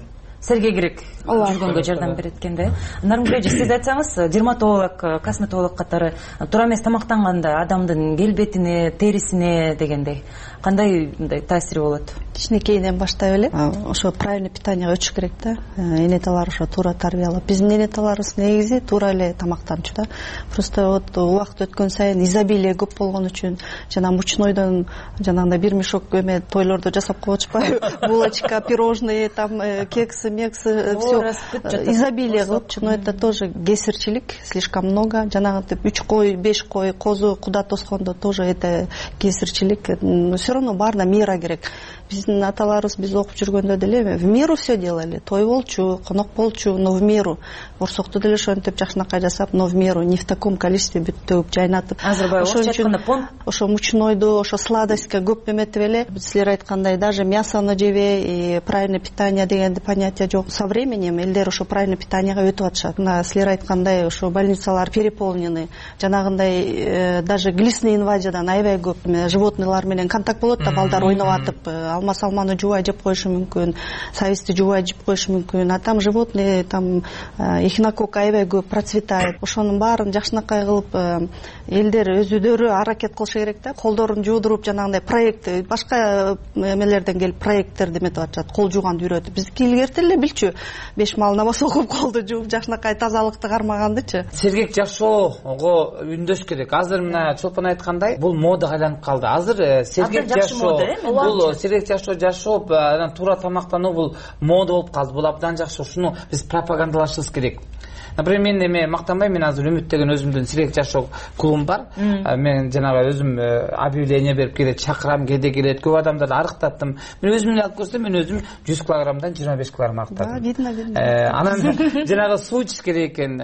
серге керек жүргөнгө жардам берет экен да. Нарымгүл эже, сиз айтсаңыз, дерматолог, косметолог катары туура эмес тамактанганда адамдын келбетине, терисине дегендей кандай мындай таасири болот? Кичинекейден баштап эле ошо правильный питанияга өтүш керек да. Энеталар ошо туура тарбиялап. Биздин энеталарыбыз негизи туура эле тамактанчу да. Просто вот убакыт өткөн сайын изобилие көп болгон үчүн жана мучнойдон жанагындай бир мешок эме тойлордо жасап коюп атышпайбы? Булочка, пирожные, там кексы, мексы, все изобилие кылыпчу. Но это тоже кесирчилик, слишком много. Жанагынтип үч кой, беш кой, козу куда тоскондо тоже это кесирчилик. Все равно баарына мера керек. Биздин аталарыбыз биз окуп жүргөндө деле в меру все делали. Той болчу, конок болчу, но в меру. Орсокту деле ошентип жакшынакай жасап, но в меру, не в таком количестве бүт төгүп жайнатып. Ошон үчүн ошо мучнойду, ошо сладостька көп эметип эле. Силер айткандай, даже мясону жебей, и правильное питание деген понятие жок. Со временем элдер ошо правильное питанияга өтүп атышат. Мына силер айткандай, ошо больницалар переполнены. Жанагындай даже глистный инвазиядан аябай көп животныйлар менен контакт болот да, балдар ойноп атып, алма салманы жубай жеп коюшу мүмкүн, сабизди жубай жеп коюшу мүмкүн. А там животные, там эхинококк аябай көп процветает. Ошонун баарын жакшынакай кылып элдер өзүдөрү аракет кылышы керек да. Колдорун жуудуруп жанагындай проект, башка эмелерден келип проекттерди эметип атышат. Кол жууганды үйрөтүп. Биздики илгерти эле билчү. Беш мал намаз окуп колду жууп жакшынакай тазалыкты кармагандычы. Сергек жашоого үндөш керек. Азыр мына Чолпон айткандай, бул модага айланып калды. Азыр сергек жашоо, бул сергек жашоо жашоо, анан туура тамактануу бул мода болуп калды. Бул абдан жакшы. Ушуну биз пропагандалашыбыз керек. Например, мен эме мактанбайм, мен азыр Үмүт деген өзүмдүн сирек жашоо клубум бар. Мен жанагы өзүм объявление берип келет, чакырам, кээде келет, көп адамдарды арыктаттым. Мен өзүм эле алып көрсөм, мен өзүм жүз килограммдан жыйырма беш килограмм арыктадым. Видно, видно. Анан жанагы суу ичиш керек экен.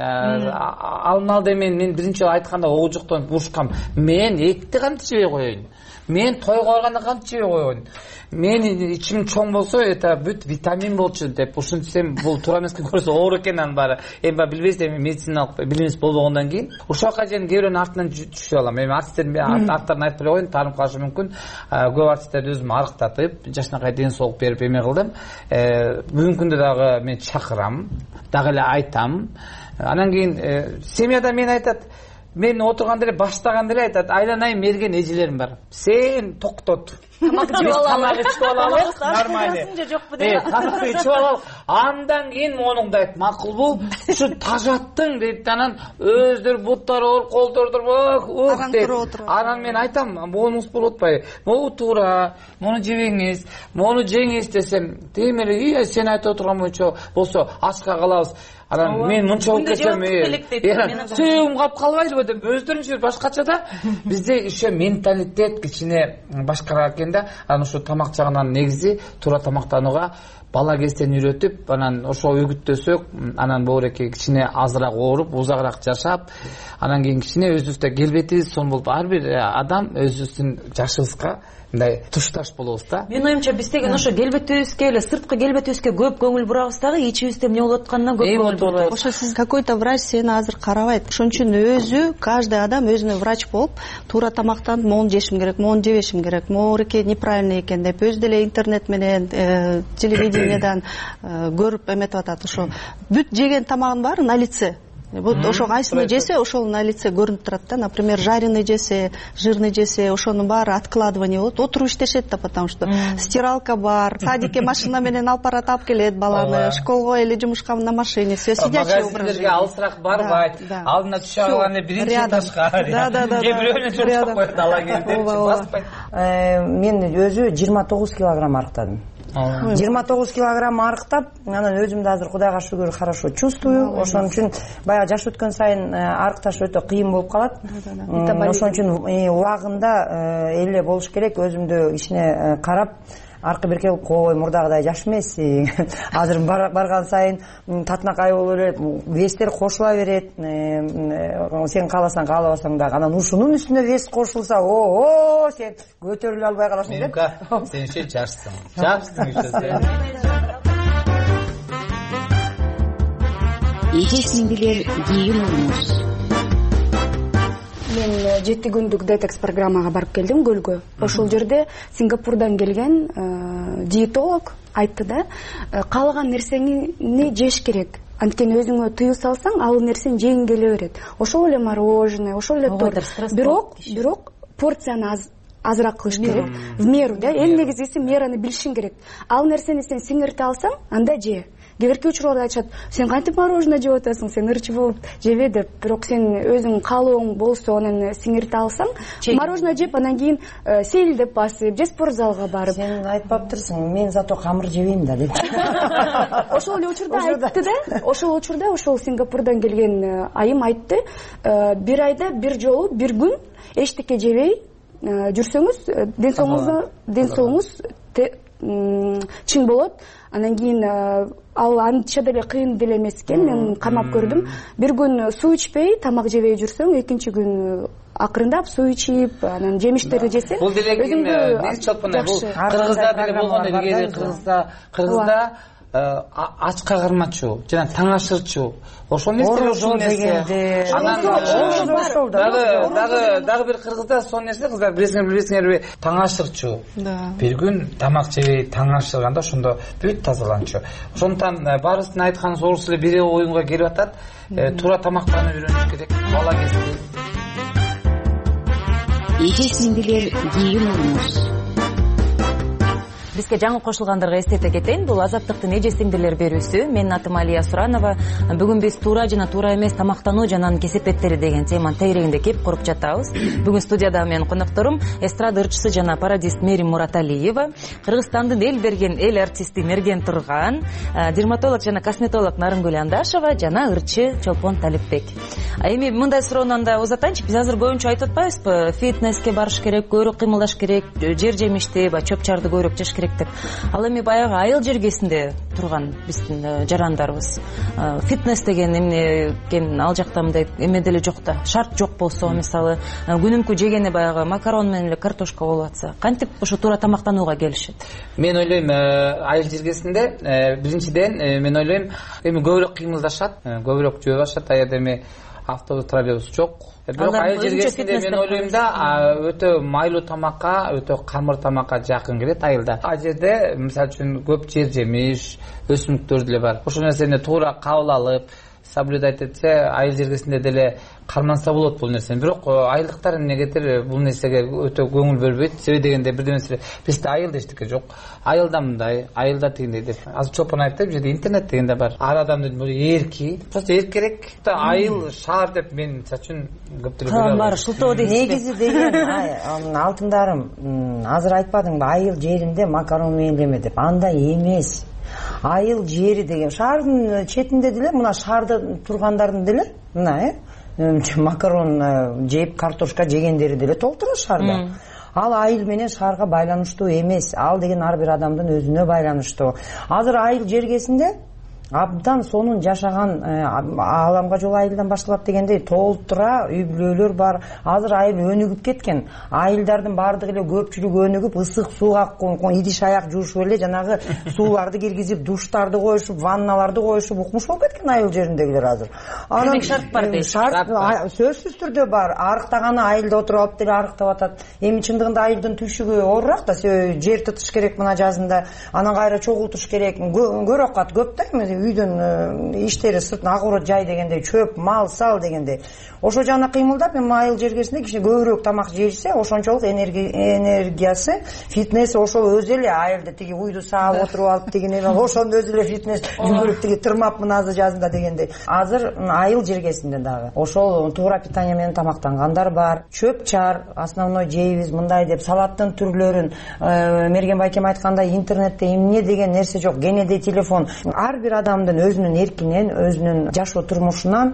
Алмалды мен мен биринчи жолу айтканда оожуктон бурушкам. Мен этти кантип жебей коеюн? Мен тойго барганда кантип жебей коеюн? Мен ичим чоң болсо, это бүт витамин болчу деп ушинтсем, бул туура эмеске көрсө оор экен анын баары. Эми ба билбейсиз, эми медициналык билимибиз болбогондон кийин ушакка чейин кээ бирөөнүн артынан түшүп алам. Эми артисттердин аттарын айтып эле коеюн, таанып калышы мүмкүн. Көп артисттерди өзүм арыктатып, жакшынакай ден соолук берип эме кылдым. Бүгүнкү күндө дагы мен чакырам, дагы эле айтам. Анан кийин семьяда мен айтат, мен отурганда эле баштаганда эле айтат, айланайын мерген эжелерим бар. Сен токтот. Тамак жеп алалы. Тамак ичип алалы. Нормально. Жокпу деп. Э, тамак ичип алалы. Андан кийин монуңду айт, макулбу? Ушу тажаттың дейт, анан өздөрү буттары оор, колдордор ух дейт. Анан мен айтам, монуңуз болуп атпайбы? Могу туура, мону жебеңиз, мону жеңиз десем, дейм эле, сен айтып отурган боюнча болсо ачка калабыз. Анан мен мынча болуп кетсем, сөөгүм калып калбайдыбы деп өздөрүнчө башкача да. Бизде еще менталитет кичине башкараак экен да. Анан ошо тамак жагынан негизи туура тамактанууга бала кезден үйрөтүп, анан ошо үгүттөсөк, анан боореке кичине азыраак ооруп, узагыраак жашап, анан кийин кичине өзүбүздө келбетибиз сонун болуп, ар бир адам өзүбүздүн жашыбызга мындай тушташ болобуз да. Менин оюмча биз деген ошо келбетибизге эле, сырткы келбетибизге көп көңүл бурабыз дагы, ичибизде эмне болуп атканына көп көңүл бурбайбыз. Ошо сиз какой-то врач сени азыр карабайт. Ошон үчүн өзү, каждый адам өзүнө врач болуп, туура тамактанып, мону жешим керек, мону жебешим керек, моореке неправильный экен деп өзү деле интернет менен, телевидениедан көрүп эметип атат. Ошо бүт жеген тамагынын баары на лице. Вот ошо кайсыны жесе, ошол на лице көрүнүп турат да. Например, жареный жесе, жирный жесе, ошонун баары откладывание болот. Отуруп иштешет да, потому что стиралка бар, садикке машина менен алып барат, алып келет баланы, школго или жумушка на машине, все сидячий образ жизни. Магазиндерге алысыраак барбайт, алдына түшө алганда биринчи этажга. Да, да, да. Бирөөнү чоңчоп коет, ала келди, баспайт. Мен өзү жыйырма тогуз килограмм арыктадым. жыйырма тогуз килограмм арыктап, анан өзүмдү азыр Кудайга шүгүр хорошо чувствую. Ошон үчүн баягы жаш өткөн сайын арыкташ өтө кыйын болуп калат. Ошон үчүн убагында эле болуш керек, өзүмдү кичине карап, аркы берке кылып кой, мурдагыдай жаш эмессиң. Азыр барган сайын татынакай болуп эле вестер кошула берет. Сен кааласаң, каалабасаң да, анан ушунун үстүнө вес кошулса, о, сен көтөрүлө албай каласың деп. Сен иши жашсың. Жашсың иши сен. Эже сиңдилер, кийин уруңуз. мен жети күндүк детекс программага барып келдим көлгө. Ошол жерде Сингапурдан келген диетолог айтты да, каалаган нерсеңи жеш керек. Анткени өзүңө тыюу салсаң, ал нерсени жегиң келе берет. Ошол эле мороженое, ошол эле торт. Бирок, бирок порцияны аз азыраак кылыш керек. В меру, да, эң негизгиси мераны билишиң керек. Ал нерсени сен сиңирте алсаң, анда же. Кээ бирки учурларда айтышат, сен кантип мороженое жеп атасың, сен ырчы болуп жебе деп. Бирок сен өзүң каалооң болсо анан сиңирте алсаң, мороженое жеп, анан кийин сейилдеп басып, же спортзалга барып. Сен айтпаптырсың, мен зато камыр жебейм да деп. Ошол эле учурда айтты да, ошол учурда ошол Сингапурдан келген айым айтты, бир айда бир жолу, бир күн эчтеке жебей жүрсөңүз, ден соолугуңуз, ден соолугуңуз чың болот. Анан кийин ал анча деле кыйын деле эмес экен, мен кармап көрдүм. Бир күн суу ичпей, тамак жебей жүрсөң, экинчи күн акырындап суу ичип, анан жемиштерди жесең, бул деле негизи чолпон, бул кыргызда деле болгон эле, кыргызда кыргызда ач кагырмачу жана таң ашырчу, ошол нерсе ошол нерсе. Анан дагы дагы дагы бир кыргызда сол нерсе, кыздар билесиңер билесиңерби, таң ашырчу. Бир күн тамак жебей таң ашырганда ошондо бүт тазаланчу. Ошондуктан баарыбыздын айткан соорусу эле бир оюнга келип атат. Туура тамактанып үйрөнүш керек бала кезде. Эжесиңдилер кийин урмуз. Бизге жаңы кошулгандарга эстете кетейин, бул Азаттыктын эже сиңдилер берүүсү. Менин атым Алия Суранова. Бүгүн биз туура жана туура эмес тамактануу жана анын кесепеттери деген теманын тегерегинде кеп коруп жатабыз. Бүгүн студияда менин конокторум эстрада ырчысы жана пародист Мерим Мураталиева, Кыргызстандын эл берген эл артисти Мерген Турган, дерматолог жана косметолог Нарынгүл Андашева жана ырчы Чолпон Талипбек. Эми мындай суроону да узатайынчы. Биз азыр көбүнчө айтып атпайбызбы? Фитнеске барыш керек, көбүрөөк кыймылдаш керек, жер жемишти, бачоп чарды көбүрөөк жеш керек деп. Ал эми баягы айыл жергесинде турган биздин жарандарыбыз фитнес деген эмне экен, ал жакта мындай эме деле жок да. Шарт жок болсо, мисалы, күнүмкү жегени баягы макарон менен эле картошка болуп атса, кантип ошо туура тамактанууга келишет? Мен ойлойм, айыл жергесинде биринчиден мен ойлойм, эми көбүрөөк кыймылдашат, көбүрөөк жөө башат, аябай эми автобус, троллейбус жок. Бирок айыл жергесинде мен ойлойм да, өтө майлуу тамакка, өтө камыр тамакка жакын келет айылда. Ал жерде мисалы үчүн көп жер жемиш, өсүмдүктөр деле бар. Ошол нерсени туура кабыл алып, соблюдать этсе, айыл жергесинде деле карманса болот бул нерсени. Бирок айылдыктар эмнегедир бул нерсеге өтө көңүл бөлбөйт. Себеби дегенде бир нерсе, бизде айылда эчтеке жок. Айылда мындай, айылда тигиндей деп. Азыр Чолпон айтты, бул жерде интернет дегенде бар. Ар адамдын эрки, просто эркерээк. Айыл, шаар деп мен үчүн көп деле көрөм. Баары шылтоо дейсиз. Негизи деген алтындарым, азыр айтпадыңбы, айыл жеринде макарон менен эме деп. Андай эмес. Айыл жери деген шаардын четинде деле, мына шаарда тургандардын деле, мына э макарон жеп, картошка жегендери деле толтура шаарда. Ал айыл менен шаарга байланыштуу эмес. Ал деген ар бир адамдын өзүнө байланыштуу. Азыр айыл жергесинде абдан сонун жашаган ааламга жол айылдан башталат дегендей толтура үй бүлөлөр бар. Азыр айыл өнүгүп кеткен. Айылдардын баардыгы эле көпчүлүгү өнүгүп, ысык сууга идиш аяк жуушуп эле жанагы сууларды киргизип, душтарды коюшуп, ванналарды коюшуп укмуш болуп кеткен айыл жериндегилер азыр. Анан шарт бар дейт. Шарт сөзсүз түрдө бар. Арыктаганы айылда отуруп алып деле арыктап атат. Эми чындыгында айылдын түшүгү оорураак да, жер тытыш керек мына жазында. Анан кайра чогултуш керек. Көрөкат көп да эми үйдөн иштери сыртына агуро жай дегендей, чөп, мал, сал дегендей. Ошо жана кыймылдап, эми айыл жергесинде кичине көбүрөөк тамак жешсе, ошончолук энергиясы, фитнеси ошол өзү эле айылда тиги уйду саап отуруп алып деген эме, ошондо өзү эле фитнес жүгүрүп тиги тырмап мына жазында дегендей. Азыр айыл жергесинде дагы ошол туура питание менен тамактангандар бар. Чөп чар, основной жейбиз мындай деп, салаттын түрлөрүн, Мерген байкем айткандай, интернетте эмне деген нерсе жок, кенеде телефон. Ар бир адамдын өзүнүн эркинен, өзүнүн жашоо турмушунан,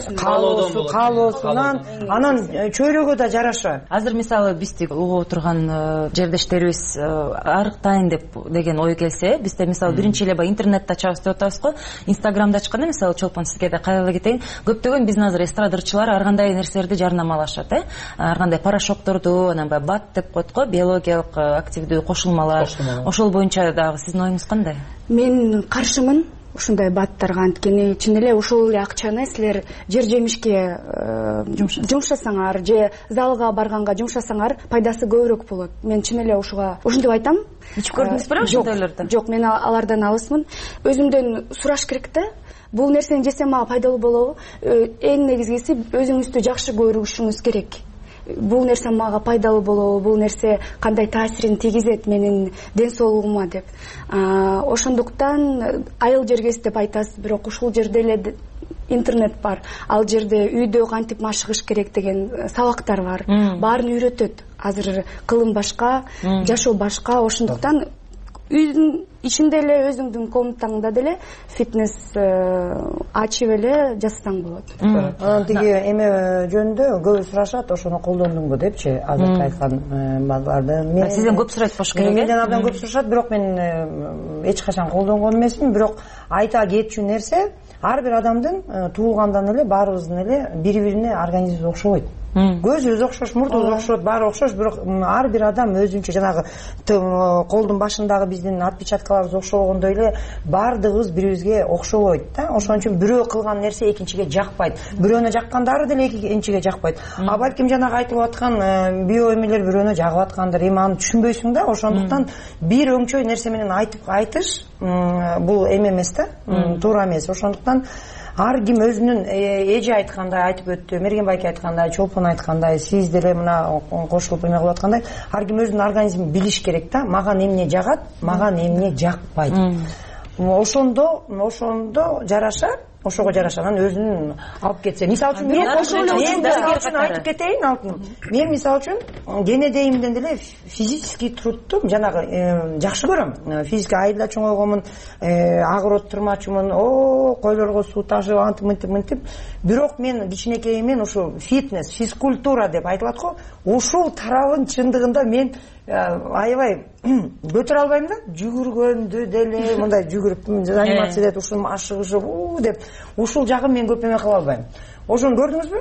каалоосунан, анан чөйрөгө да жараша. Азыр мисалы бизди угуп отурган жердештерибиз арыктайын деп деген ой келсе, бизде мисалы биринчи эле баягы интернетте ачабыз деп атабыз го, Инстаграмда ачканда, мисалы Чолпон сизге да кайрыла кетейин, көптөгөн биздин азыр эстрадырчылар ар кандай нерселерди жарнамалашат, э? Ар кандай порошокторду, анан баягы бат деп коет го, биологиялык активдүү кошулмалар. Ошол боюнча дагы сиздин оюңуз кандай? Мен каршымын. ушундай баттарга. Анткени чын эле ушул эле акчаны силер жер жемишке жумшасаңар же залга барганга жумшасаңар пайдасы көбүрөөк болот. Мен чын эле ушуга ушинтип айтам. Ичип көрдүңүз беле ошондойлорду? Жок, мен алардан алысмын. Өзүмдөн сураш керек да. Бул нерсени жесем мага пайдалуу болобу? Эң негизгиси өзүңүздү жакшы көрүшүңүз керек. Бул нерсе мага пайдалуу болобу? Бул нерсе кандай таасирин тийгизет менин ден соолугума деп. Ошондуктан айыл жергеси деп айтасыз, бирок ушул жерде эле интернет бар. Ал жерде үйдө кантип машыгыш керек деген сабактар бар. Баарын үйрөтөт. Азыр кылым башка, жашоо башка. Ошондуктан үйдүн ичинде эле өзүңдүн комнатаңда деле фитнес ачып эле жасасаң болот. Анан тиги эме жөнүндө көп сурашат, ошону колдондуңбу депчи, азыркы айткан балдарды. Сизден көп сурайт болуш керек. Менден абдан көп сурашат, бирок мен эч качан колдонгон эмесмин, бирок айта кетчү нерсе, ар бир адамдын туулгандан эле баарыбыздын эле бири-бирине организми окшобойт. Көзүбүз окшош, мурдубуз окшош, баары окшош, бирок ар бир адам өзүнчө жанагы колдун башындагы биздин отпечаткаларыбыз окшобогондой эле баардыгыбыз бирибизге окшобойт да. Ошон үчүн бирөө кылган нерсе экинчиге жакпайт. Бирөөнө жаккандары деле экинчиге жакпайт. А балким жанагы айтылып аткан био эмелер бирөөнө жагып аткандыр. Эми аны түшүнбөйсүң да. Ошондуктан бир өңчөй нерсе менен айтып айтыш бул эме эмес да, туура эмес. Ошондуктан ар ким өзүнүн эже айткандай айтып өттү, Мерген байке айткандай, Чолпон айткандай, сиз деле мына кошулуп эме кылып аткандай, ар ким өзүнүн организмин билиш керек да. Мага эмне жагат, мага эмне жакпайт. Ошондо, ошондо жараша, ошого жараша анан өзүнүн алып кетсе. Мисалы үчүн мен ошол эле айтып кетейин алтыным. Мен мисалы үчүн кенедейимден деле физический трудту жанагы жакшы көрөм. Физически айылда чоңойгонмун, огород тырмачумун, о, койлорго суу ташып, антип мынтип мынтип. Бирок мен кичинекейимден ушу фитнес, физкультура деп айтылат го. Ушул тарабын чындыгында мен аябай көтөрө албайм да. Жүгүргөндү деле мындай жүгүрүп заниматься этип ушул ашыгышып уу деп ушул жагын мен көп эме кыла албайм. Ошону көрдүңүзбү?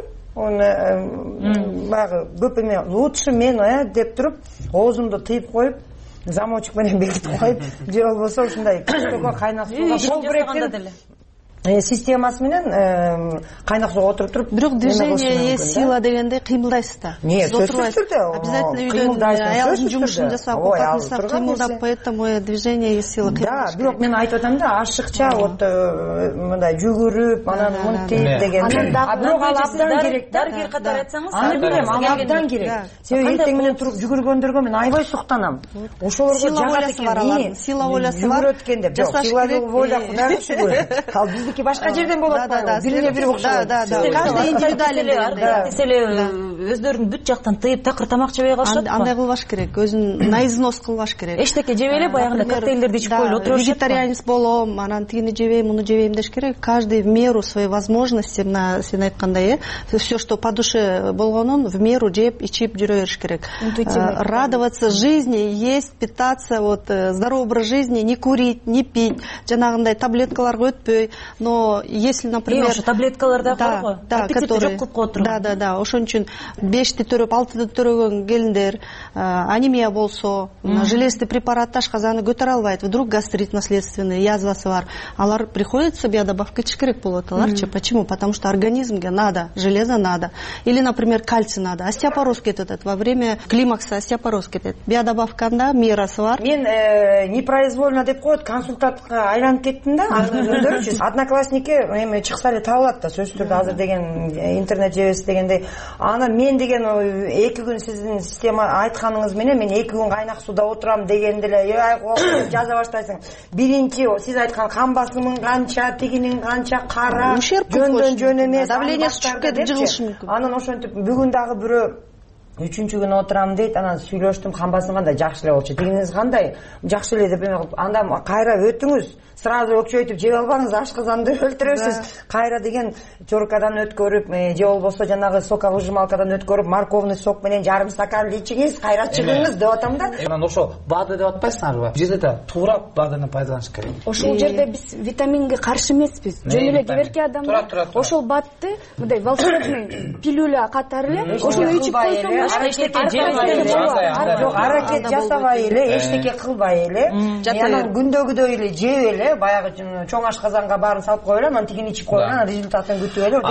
Оны баягы көп эме лучше мен деп туруп оозумду тыйып коюп замочек менен бекитип коюп же болбосо ушундай кичтөкө кайнак сууга кол буректин системасы менен кайнак суга отуруп туруп. Бирок движение есть сила дегенде кыймылдайсыз да. Нет, сөзсүз түрдө обязательно үйдөн аялдын жумушун жасап калсак кыймылдап, поэтому движение есть сила. Да, бирок мен айтып атам да, ашыкча вот мындай жүгүрүп, анан мынтип деген. Бирок ал абдан керек да. Дарыгер катары айтсаңыз, аны билем, ал абдан керек. Себеби эртең менен туруп жүгүргөндөргө мен аябай суктанам. Ошолорго жагат экен. Сила воласы бар. Жүгүрөт экен деп. Жок, сила воля Кудайга шүгүр. Ал биздики башка жерден болот. Да, да, бирине бири окшойт. Да, да, каждый индивидуален. Силер өздөрүн бүт жактан тыйып такыр тамак жебей калышат. Андай кылбаш керек, өзүн на износ кылбаш керек. Эчтеке жебей эле баягы коктейлдерди ичип коюп отуруп. Вегетарианец болом, анан тигини жебейм, муну жебейм деш керек. Каждый в меру своей возможности, мына сен айткандай, все, что по душе болгонун в меру жеп, ичип жүрө бериш керек. Радоваться жизни, есть, питаться, вот здоровый образ жизни, не курить, не пить, жанагындай таблеткаларга өтпөй. Но если, например, таблеткаларда бар го, аппетитти жок кылып коюп турган. Да, да, да. Ошон үчүн бешти төрөп, алтыды төрөгөн келиндер, анемия болсо, железный препарат ашказаны көтөрө албайт, вдруг гастрит наследственный, язвасы бар. Алар приходится биодобавка ичиш керек болот аларчы. Почему? Потому что организмге надо, железо надо. Или, например, кальций надо. Остеопороз кетет, во время климакса остеопороз кетет. Биодобавканда мерасы бар. Мен непроизвольно деп коет, консультантка айланып кеттим да, өздөрүчү. Одноклассники эми чыкса эле табылат да, сөзсүз түрдө азыр деген интернет жебеси дегендей. Аны мен деген эки күн сиздин система айтканыңыз менен мен эки күн кайнак сууда отурам дегенде эле жаза баштайсың. Биринчи сиз айткан кан басымың канча, тигинин канча, кара, жөндөн жөн эмес, давлениеси түшүп кетип жыгылышы мүмкүн. Анан ошентип бүгүн дагы бирөө үчүнчү күнү отурам дейт, анан сүйлөштүм, кан басым кандай, жакшы эле болчу, тигиниз кандай, жакшы эле деп эме кылып, анда кайра өтүңүз, сразу өкчөйтүп жеп албаңыз, ашказанды өлтүрөсүз. Кайра деген чоркадан өткөрүп, же болбосо жанагы соковыжималкадан өткөрүп, морковный сок менен жарым стакан ичиңиз, кайра чыгыңыз деп атам да. Анан ошо БАДы деп атпайсыңарбы? Бул жерде да туура БАДыны пайдаланыш керек. Ошол жерде биз витаминге каршы эмеспиз. Жөн эле кеберки адамдар ошол БАДты мындай волшебный пилюля катары эле ошону ичип койсоң, аракет жасабай эле, эчтеке кылбай эле, анан күндөгүдөй эле жеп эле эле баягы чоң ашказанга баарын салып коюп эле анан тигини ичип коюп анан результатын күтүп эле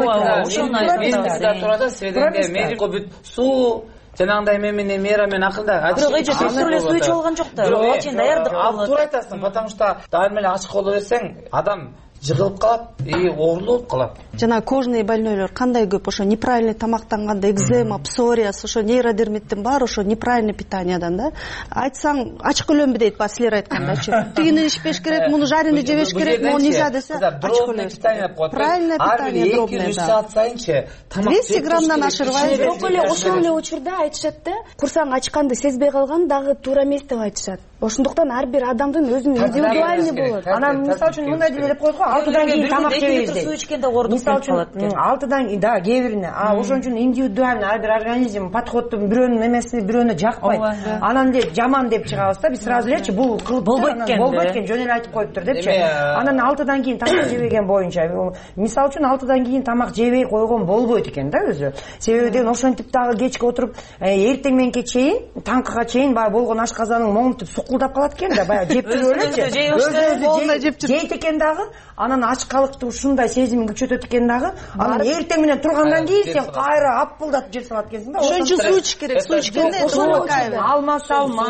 турат сведенге мери бүт суу жанагындай эме менен мера менен акылда бирок эже доктор эле суу ичип алган жок да очень даярдык болот. Туура айтасың, потому что дайым эле ачык боло берсең адам жыгылып калат и оорулуу болуп калат. Жана кожный больнойлор кандай көп, ошо неправильный тамактанганда экзема, псориаз, ошо нейродермиттин баары ошо неправильный питаниядан да. Айтсаң ачык өлөмбү дейт ба силер айткандачы. Тигини ичпеш керек, муну жарыны жебеш керек, могу нельзя десе ачык өлөбүз. Правильное питание дробное саат сайынчы тамак двести граммдан ашырбайбыз. Бирок эле ошол эле учурда айтышат да, курсаң ачканды сезбей калган дагы туура эмес деп айтышат. Ошондуктан ар бир адамдын өзүнүн индивидуальный болот. Анан мисалы үчүн мындай деп коет го, алтыдан кийин тамак жебейбиз дейт. Суу ичкенде оордук болуп калат экен. алтыдан да кээ бирине. А ошон үчүн индивидуальный ар бир организм подходтун бирөөнүн эмеси бирөөнө жакпайт. Анан деп жаман деп чыгабыз да, биз сразу элечи бул кылып болбойт экен, болбойт экен, жөн эле айтып коюптур депчи. Анан алтыдан кийин тамак жебеген боюнча, мисалы үчүн алтыдан кийин тамак жебей койгон болбойт экен да өзү. Себеби деген ошентип дагы кечке отуруп, эртең мененке чейин, таңкыга чейин баягы болгон ашказанын момунтуп сукулдап калат экен да, баягы жеп жүрүп элечи. Өзү жеп жейт экен дагы, анан ачкалыкты ушундай сезимин күчөтөт экен дагы. Анан эртең менен тургандан кийин сен кайра аппылдатып жеп салат экенсиң да. Ошон үчүн суу ичиш керек. Суу ичкенде алма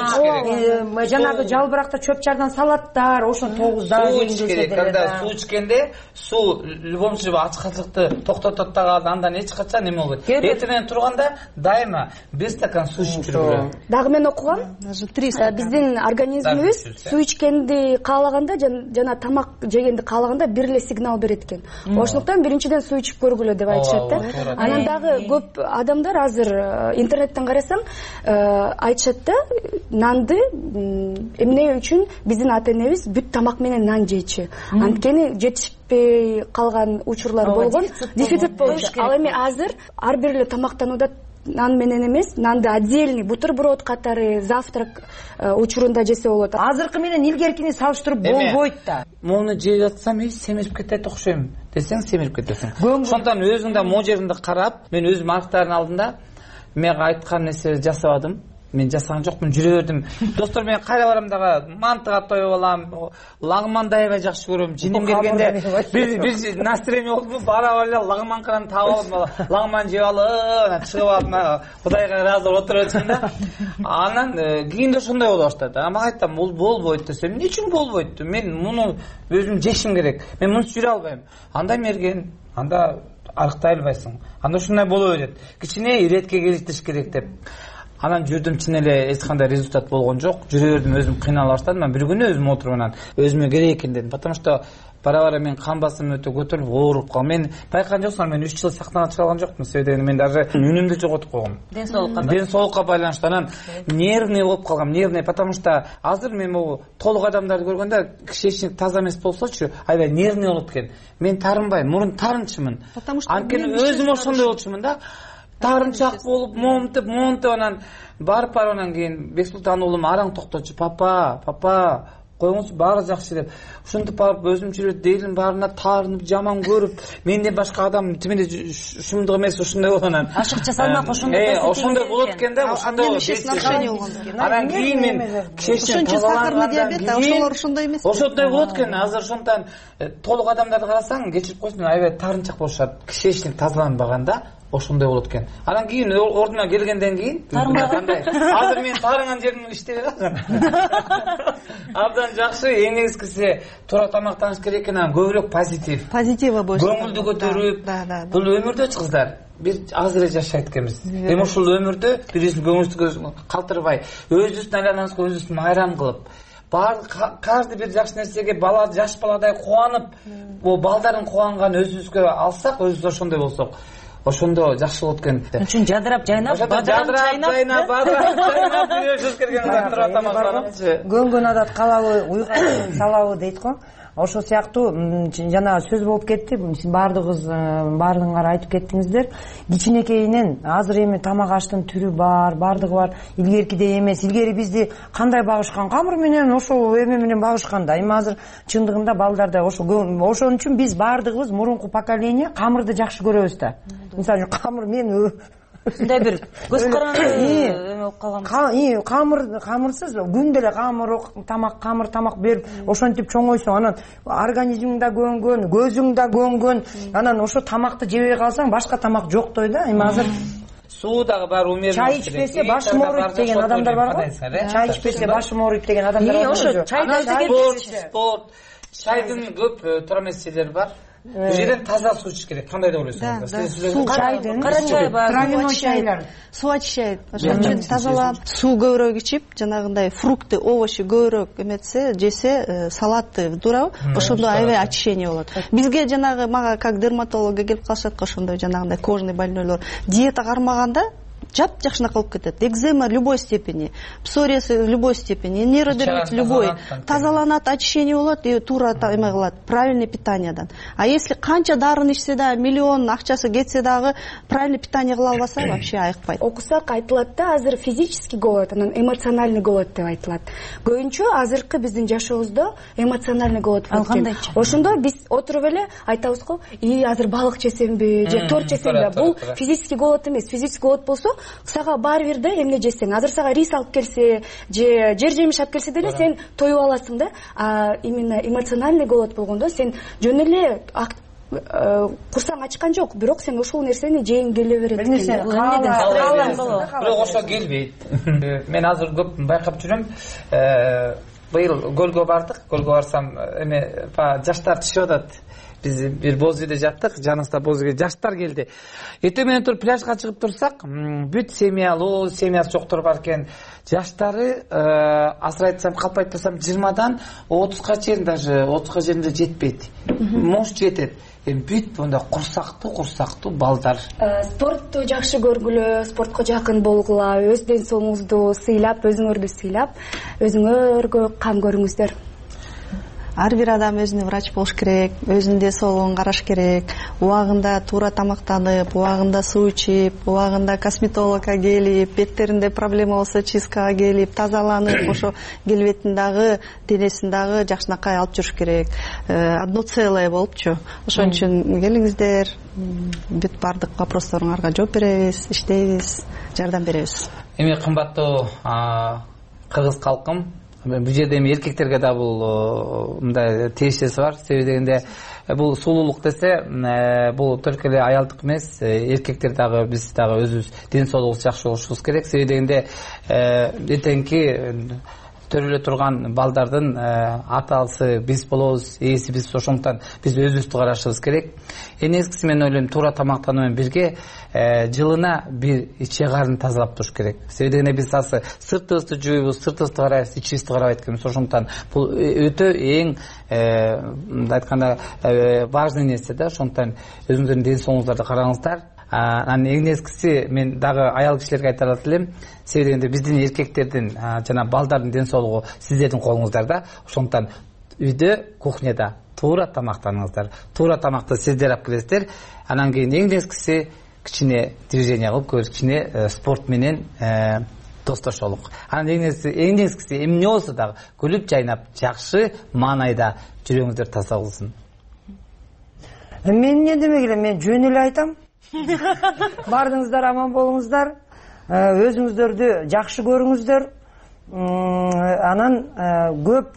салма, жанагы жалбыракта чөп чардан салаттар, ошо тогузда жеген когда суу ичкенде суу любом случае ачкачылыкты токтотот дагы андан эч качан эме болбойт. Эртең менен турганда дайыма беш стакан суу ичип жүргүлө. Дагы мен окугам, биздин организмибиз суу ичкенди каалаганда жана тамак жегенди каалаганда бир эле сигнал берет экен. Ошондуктан биринчиден суу ичип көргүлө деп айтышат да. Анан дагы көп адамдар азыр интернеттен карасаң айтышат да, нанды эмне үчүн биздин ата энебиз бүт тамак менен нан жейчү. Анткени жетишпей калган учурлар болгон, дефицит болчу. Ал эми азыр ар бир эле тамактанууда нан менен эмес, нанды отдельный бутерброд катары завтрак учурунда жесе болот. Азыркы менен илгеркини салыштырып болбойт да. Муну жеп жатсам эч семирип кетет окшойм десең, семирип кетесиң. Ошондон өзүң да можеринди карап, мен өзүм арктардын алдында мен айткан нерселерди жасабадым. Мен жасаган жокмун, жүрө бердим. Достор, мен кайда барам дагы мантыга тоюп алам, лагман дайыма жакшы көрөм. Жиним келгенде бир бир настроение болду, барап эле лагман кран таап алып, лагман жеп алып, чыгып алып, Кудайга ыраазы болуп отурчумун да. Анан кийин да ошондой боло баштады. Ама айтам, бул болбойт десем, эмне үчүн болбойт? Мен муну өзүм жешим керек. Мен мунусу жүрө албайм. Анда мерген, анда арыктай албайсың. Анда ушундай боло берет. Кичине иретке келиштиш керек деп. Анан жүрдүм, чын эле эч кандай результат болгон жок. Жүрө бердим, өзүм кыйнала баштадым. Мен бир күнү өзүм отуруп анан өзүмө керек экен дедим. Потому что бара-бара мен кан басым өтө көтөрүлүп, ооруп калгам. Мен байкаган жоксуңар, мен үч жыл сактанат чыгарган жокмун. Себеби мен даже үнүмдү жоготуп койгом. Ден соолукка. Ден соолукка байланыштуу анан нервный болуп калгам, нервный, потому что азыр мен могу толук адамдарды көргөндө кишечник таза эмес болсочу, аябай нервный болот экен. Мен тарынбайм, мурун тарынчымын. Анткени өзүм ошондой болчумун да. Тарынчак болуп, момтуп, момтуп анан барып барып анан кийин Бексултан уулум араң токтотчу, папа, папа, коюңузчу, баары жакшы деп. Ушинтип барып өзүм жүрөт дейлин баарына таарынып, жаман көрүп, менден башка адам тименде ушундук эмес, ушундай болот анан. Ашыкча салмак ошондой. Э, ошондой болот экен да, ошондой болот. Анан кийин мен кишечтен тазаланганда ошолор ошондой эмес. Ошондой болот экен. Азыр ошондон толук адамдарды карасаң, кечирип койсун, аябай тарынчак болушат. Кишечтен тазаланбаганда ошондой болот экен. Анан кийин ордуна келгенден кийин тарынгандай. Азыр мен тарынган жерим иштебей калган. Абдан жакшы, эң негизгиси туура тамактаныш керек экен, анан көбүрөөк позитив. Позитива болуш. Көңүлдү көтөрүп, бул өмүрдө кыздар бир азыр эле жашайт экенбиз. Эми ушул өмүрдө бирисин көңүлсүзгө калтырбай, өзүбүздүн айланабызга өзүбүздү майрам кылып, баардык каждый бир жакшы нерсеге бала жаш баладай кубанып, бул балдардын кубанганын өзүбүзгө алсак, өзүбүз ошондой болсок, ошондо жакшы болот экен. Үчүн жадырап жайнап, бадырап жайнап, бадырап жайнап жүрөшүбүз керек тура тамактанып. Көнгөн адат калабы, уйга салабы дейт го. Ошол сыяктуу жана сөз болуп кетти. Сиз баардыгыңыз баардыгыңар айтып кеттиңиздер. Кичинекейинен азыр эми тамак аштын түрү бар, баардыгы бар. Илгеркидей эмес. Илгери бизди кандай багышкан, камыр менен ошол эме менен багышкан да. Эми азыр чындыгында балдарда ошо ошон үчүн биз баардыгыбыз мурунку поколение камырды жакшы көрөбүз да. Мисалы камыр мен мындай бир көз каранды эме болуп калган. камыр камырсыз күндө эле камыр тамак камыр тамак берип ошентип чоңойсуң, анан организмиң да көнгөн, көзүң да көнгөн, анан ошо тамакты жебей калсаң башка тамак жоктой да. Эми азыр суу дагы бар, умеренно. Чай ичпесе башым ооруйт деген адамдар бар го. Чай ичпесе башым ооруйт деген адамдар бар. Ошо чайда спорт, спорт, чайдын көп туура эмес бар. Бул жерден таза суу ичиш керек. Кандай деп ойлойсуңуз? Суу чайдын, кара чай бар, травяной чайлар. Суу ачышат. Ошон үчүн тазалап, суу көбүрөөк ичип, жанагындай фрукты, овощи көбүрөөк эметсе, жесе, салатты туурабы? Ошондо аябай очищение болот. Бизге жанагы мага как дерматологко келип калышат го, ошондой жанагындай кожный больнойлор. Диета кармаганда жап жакшына калып кетет. Экзема любой степени, псориаз любой степени, нейродермит любой. Тазаланат, очищение болот и туура эме кылат, правильный питаниядан. А если канча дарын ичсе да, миллион акчасы кетсе дагы, правильный питание кыла албаса, вообще айыкпайт. Окусак айтылат да, азыр физический голод, анан эмоциональный голод деп айтылат. Көбүнчө азыркы биздин жашообузда эмоциональный голод болуп кеткен. Ошондо биз отуруп эле айтабыз го, и азыр балык жесемби, же торт жесемби. Бул физический голод эмес. Физический голод болсо, сага баары бир да эмне жесең, азыр сага рис алып келсе, же жер жемиш алып келсе деле сен тоюп аласың да. А именно эмоциональный голод болгондо сен жөн эле курсаң ачкан жок, бирок сен ошол нерсени жегиң келе берет. Бирок ошо келбейт. Мен азыр көп байкап жүрөм. Быйыл көлгө бардык, көлгө барсам эме жаштар түшүп атат. Биз бир боз үйдө жаттык, жаныбызда боз үйгө жаштар келди. Эртең менен туруп пляжга чыгып турсак, бүт семьялуу, семьясы жоктор бар экен. Жаштары азыр айтсам, калп айтпасам жыйырмадан отузга чейин, даже отузга чейин жетпейт. Может жетет. Эми бүт мындай курсактуу, курсактуу балдар. Спортту жакшы көргүлө, спортко жакын болгула, өз ден соолугуңузду сыйлап, өзүңөрдү сыйлап, өзүңөргө кам көрүңүздөр. Ар бир адам өзүнө врач болуш керек, өзүнүн ден соолугун караш керек, убагында туура тамактанып, убагында суу ичип, убагында косметологко келип, беттеринде проблема болсо чисткага келип, тазаланып, ошо келбетин дагы, денесин дагы жакшынакай алып жүрүш керек. Одно целое болупчу. Ошон үчүн келиңиздер, бүт бардык вопросторуңарга жооп беребиз, иштейбиз, жардам беребиз. Эми кымбаттуу кыргыз калкым, бул жерде эми эркектерге да бул мындай тиешеси бар. Себеби дегенде бул сулуулук десе, бул только эле аялдык эмес, эркектер дагы, биз дагы өзүбүз ден соолугубуз жакшы болушубуз керек. Себеби дегенде эртеңки төрөлө турган балдардын атасы биз болобуз, ээси биз. Ошондуктан биз өзүбүздү карашыбыз керек. Эң негизгиси мен ойлойм, туура тамактануу менен бирге жылына бир иче карын тазалап туруш керек. Себеби дегенде биз азыр сыртыбызды жууйбуз, сыртыбызды карайбыз, ичибизди карабайт экенбиз. Ошондуктан бул өтө эң мындай айтканда важный нерсе да. Ошондуктан өзүңүздөрдүн ден соолугуңуздарды караңыздар. Анан эң негизгиси мен дагы аял кишилерге айта алат элем. Себеби дегенде биздин эркектердин жана балдардын ден соолугу сиздердин колуңуздарда. Ошондуктан үйдө, кухняда туура тамактаныңыздар. Туура тамакты сиздер алып келесиздер. Анан кийин эң негизгиси кичине движение кылып, кичине спорт менен достошолук. Анан эң негизгиси, эң негизгиси эмне болсо дагы күлүп жайнап, жакшы маанайда жүрөгүңүздөр таза болсун. Мен эмне демек эле, мен жөн эле айтам. Бардыңыздар, аман болуңуздар, өзүңүздөрдү жакшы көрүңүздөр. Анан көп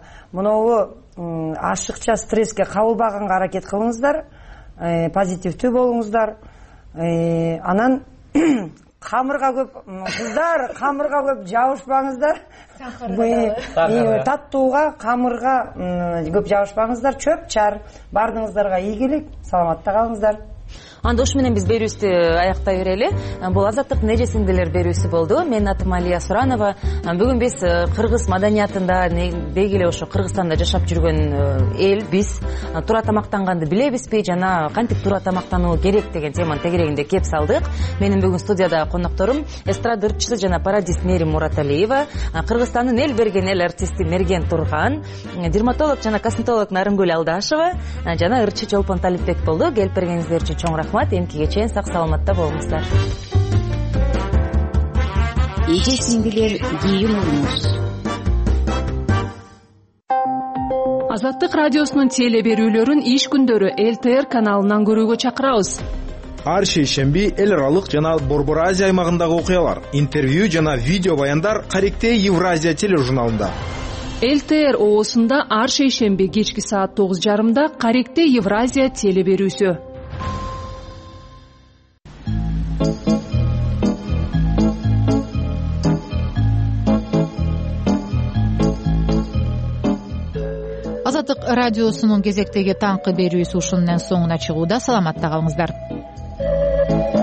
мынабу ашыкча стресске кабылбаганга аракет кылыңыздар, позитивдүү болуңуздар. Анан камырга көп, кыздар, камырга көп жабышпаңыздар. Таттууга, камырга көп жабышпаңыздар. Чөп чар, бардыңыздарга ийгилик, саламатта калыңыздар. Анда ушу менен биз берүүбүздү аяктай берели. Бул Азаттыктын эже сиңдилер берүүсү болду. Менин атым Алия Суранова. Бүгүн биз кыргыз маданиятында, деги эле ошо Кыргызстанда жашап жүргөн эл биз туура тамактанганды билебизби жана кантип туура тамактануу керек деген теманын тегерегинде кеп салдык. Менин бүгүн студияда конокторум эстрада ырчысы жана пародист Мерим Мураталиева, Кыргызстандын эл берген эл артисти Мерген Турган, дерматолог жана косметолог Нарынгүл Алдашева жана ырчы Чолпон Талипбек болду. Келип бергениңиздер үчүн чоң рахмат. Эмкиге чейин сак саламатта болуңуздар. Эже сиңдилер кийин болуңуз. Азаттык радиосунун теле берүүлөрүн иш күндөрү эл тэ эр каналынан көрүүгө чакырабыз. ар шейшемби эл аралык жана Борбор Азия аймагындагы окуялар, интервью жана видео баяндар Каректе Евразия тележурналында. эл тэ эр оосунда ар шейшемби кечки саат тогуз жарымда Каректе Евразия теле берүүсү. Азаттык радиосунун кезектеги таңкы берүүсү ушунун соңуна чыгууда. Саламатта калыңыздар.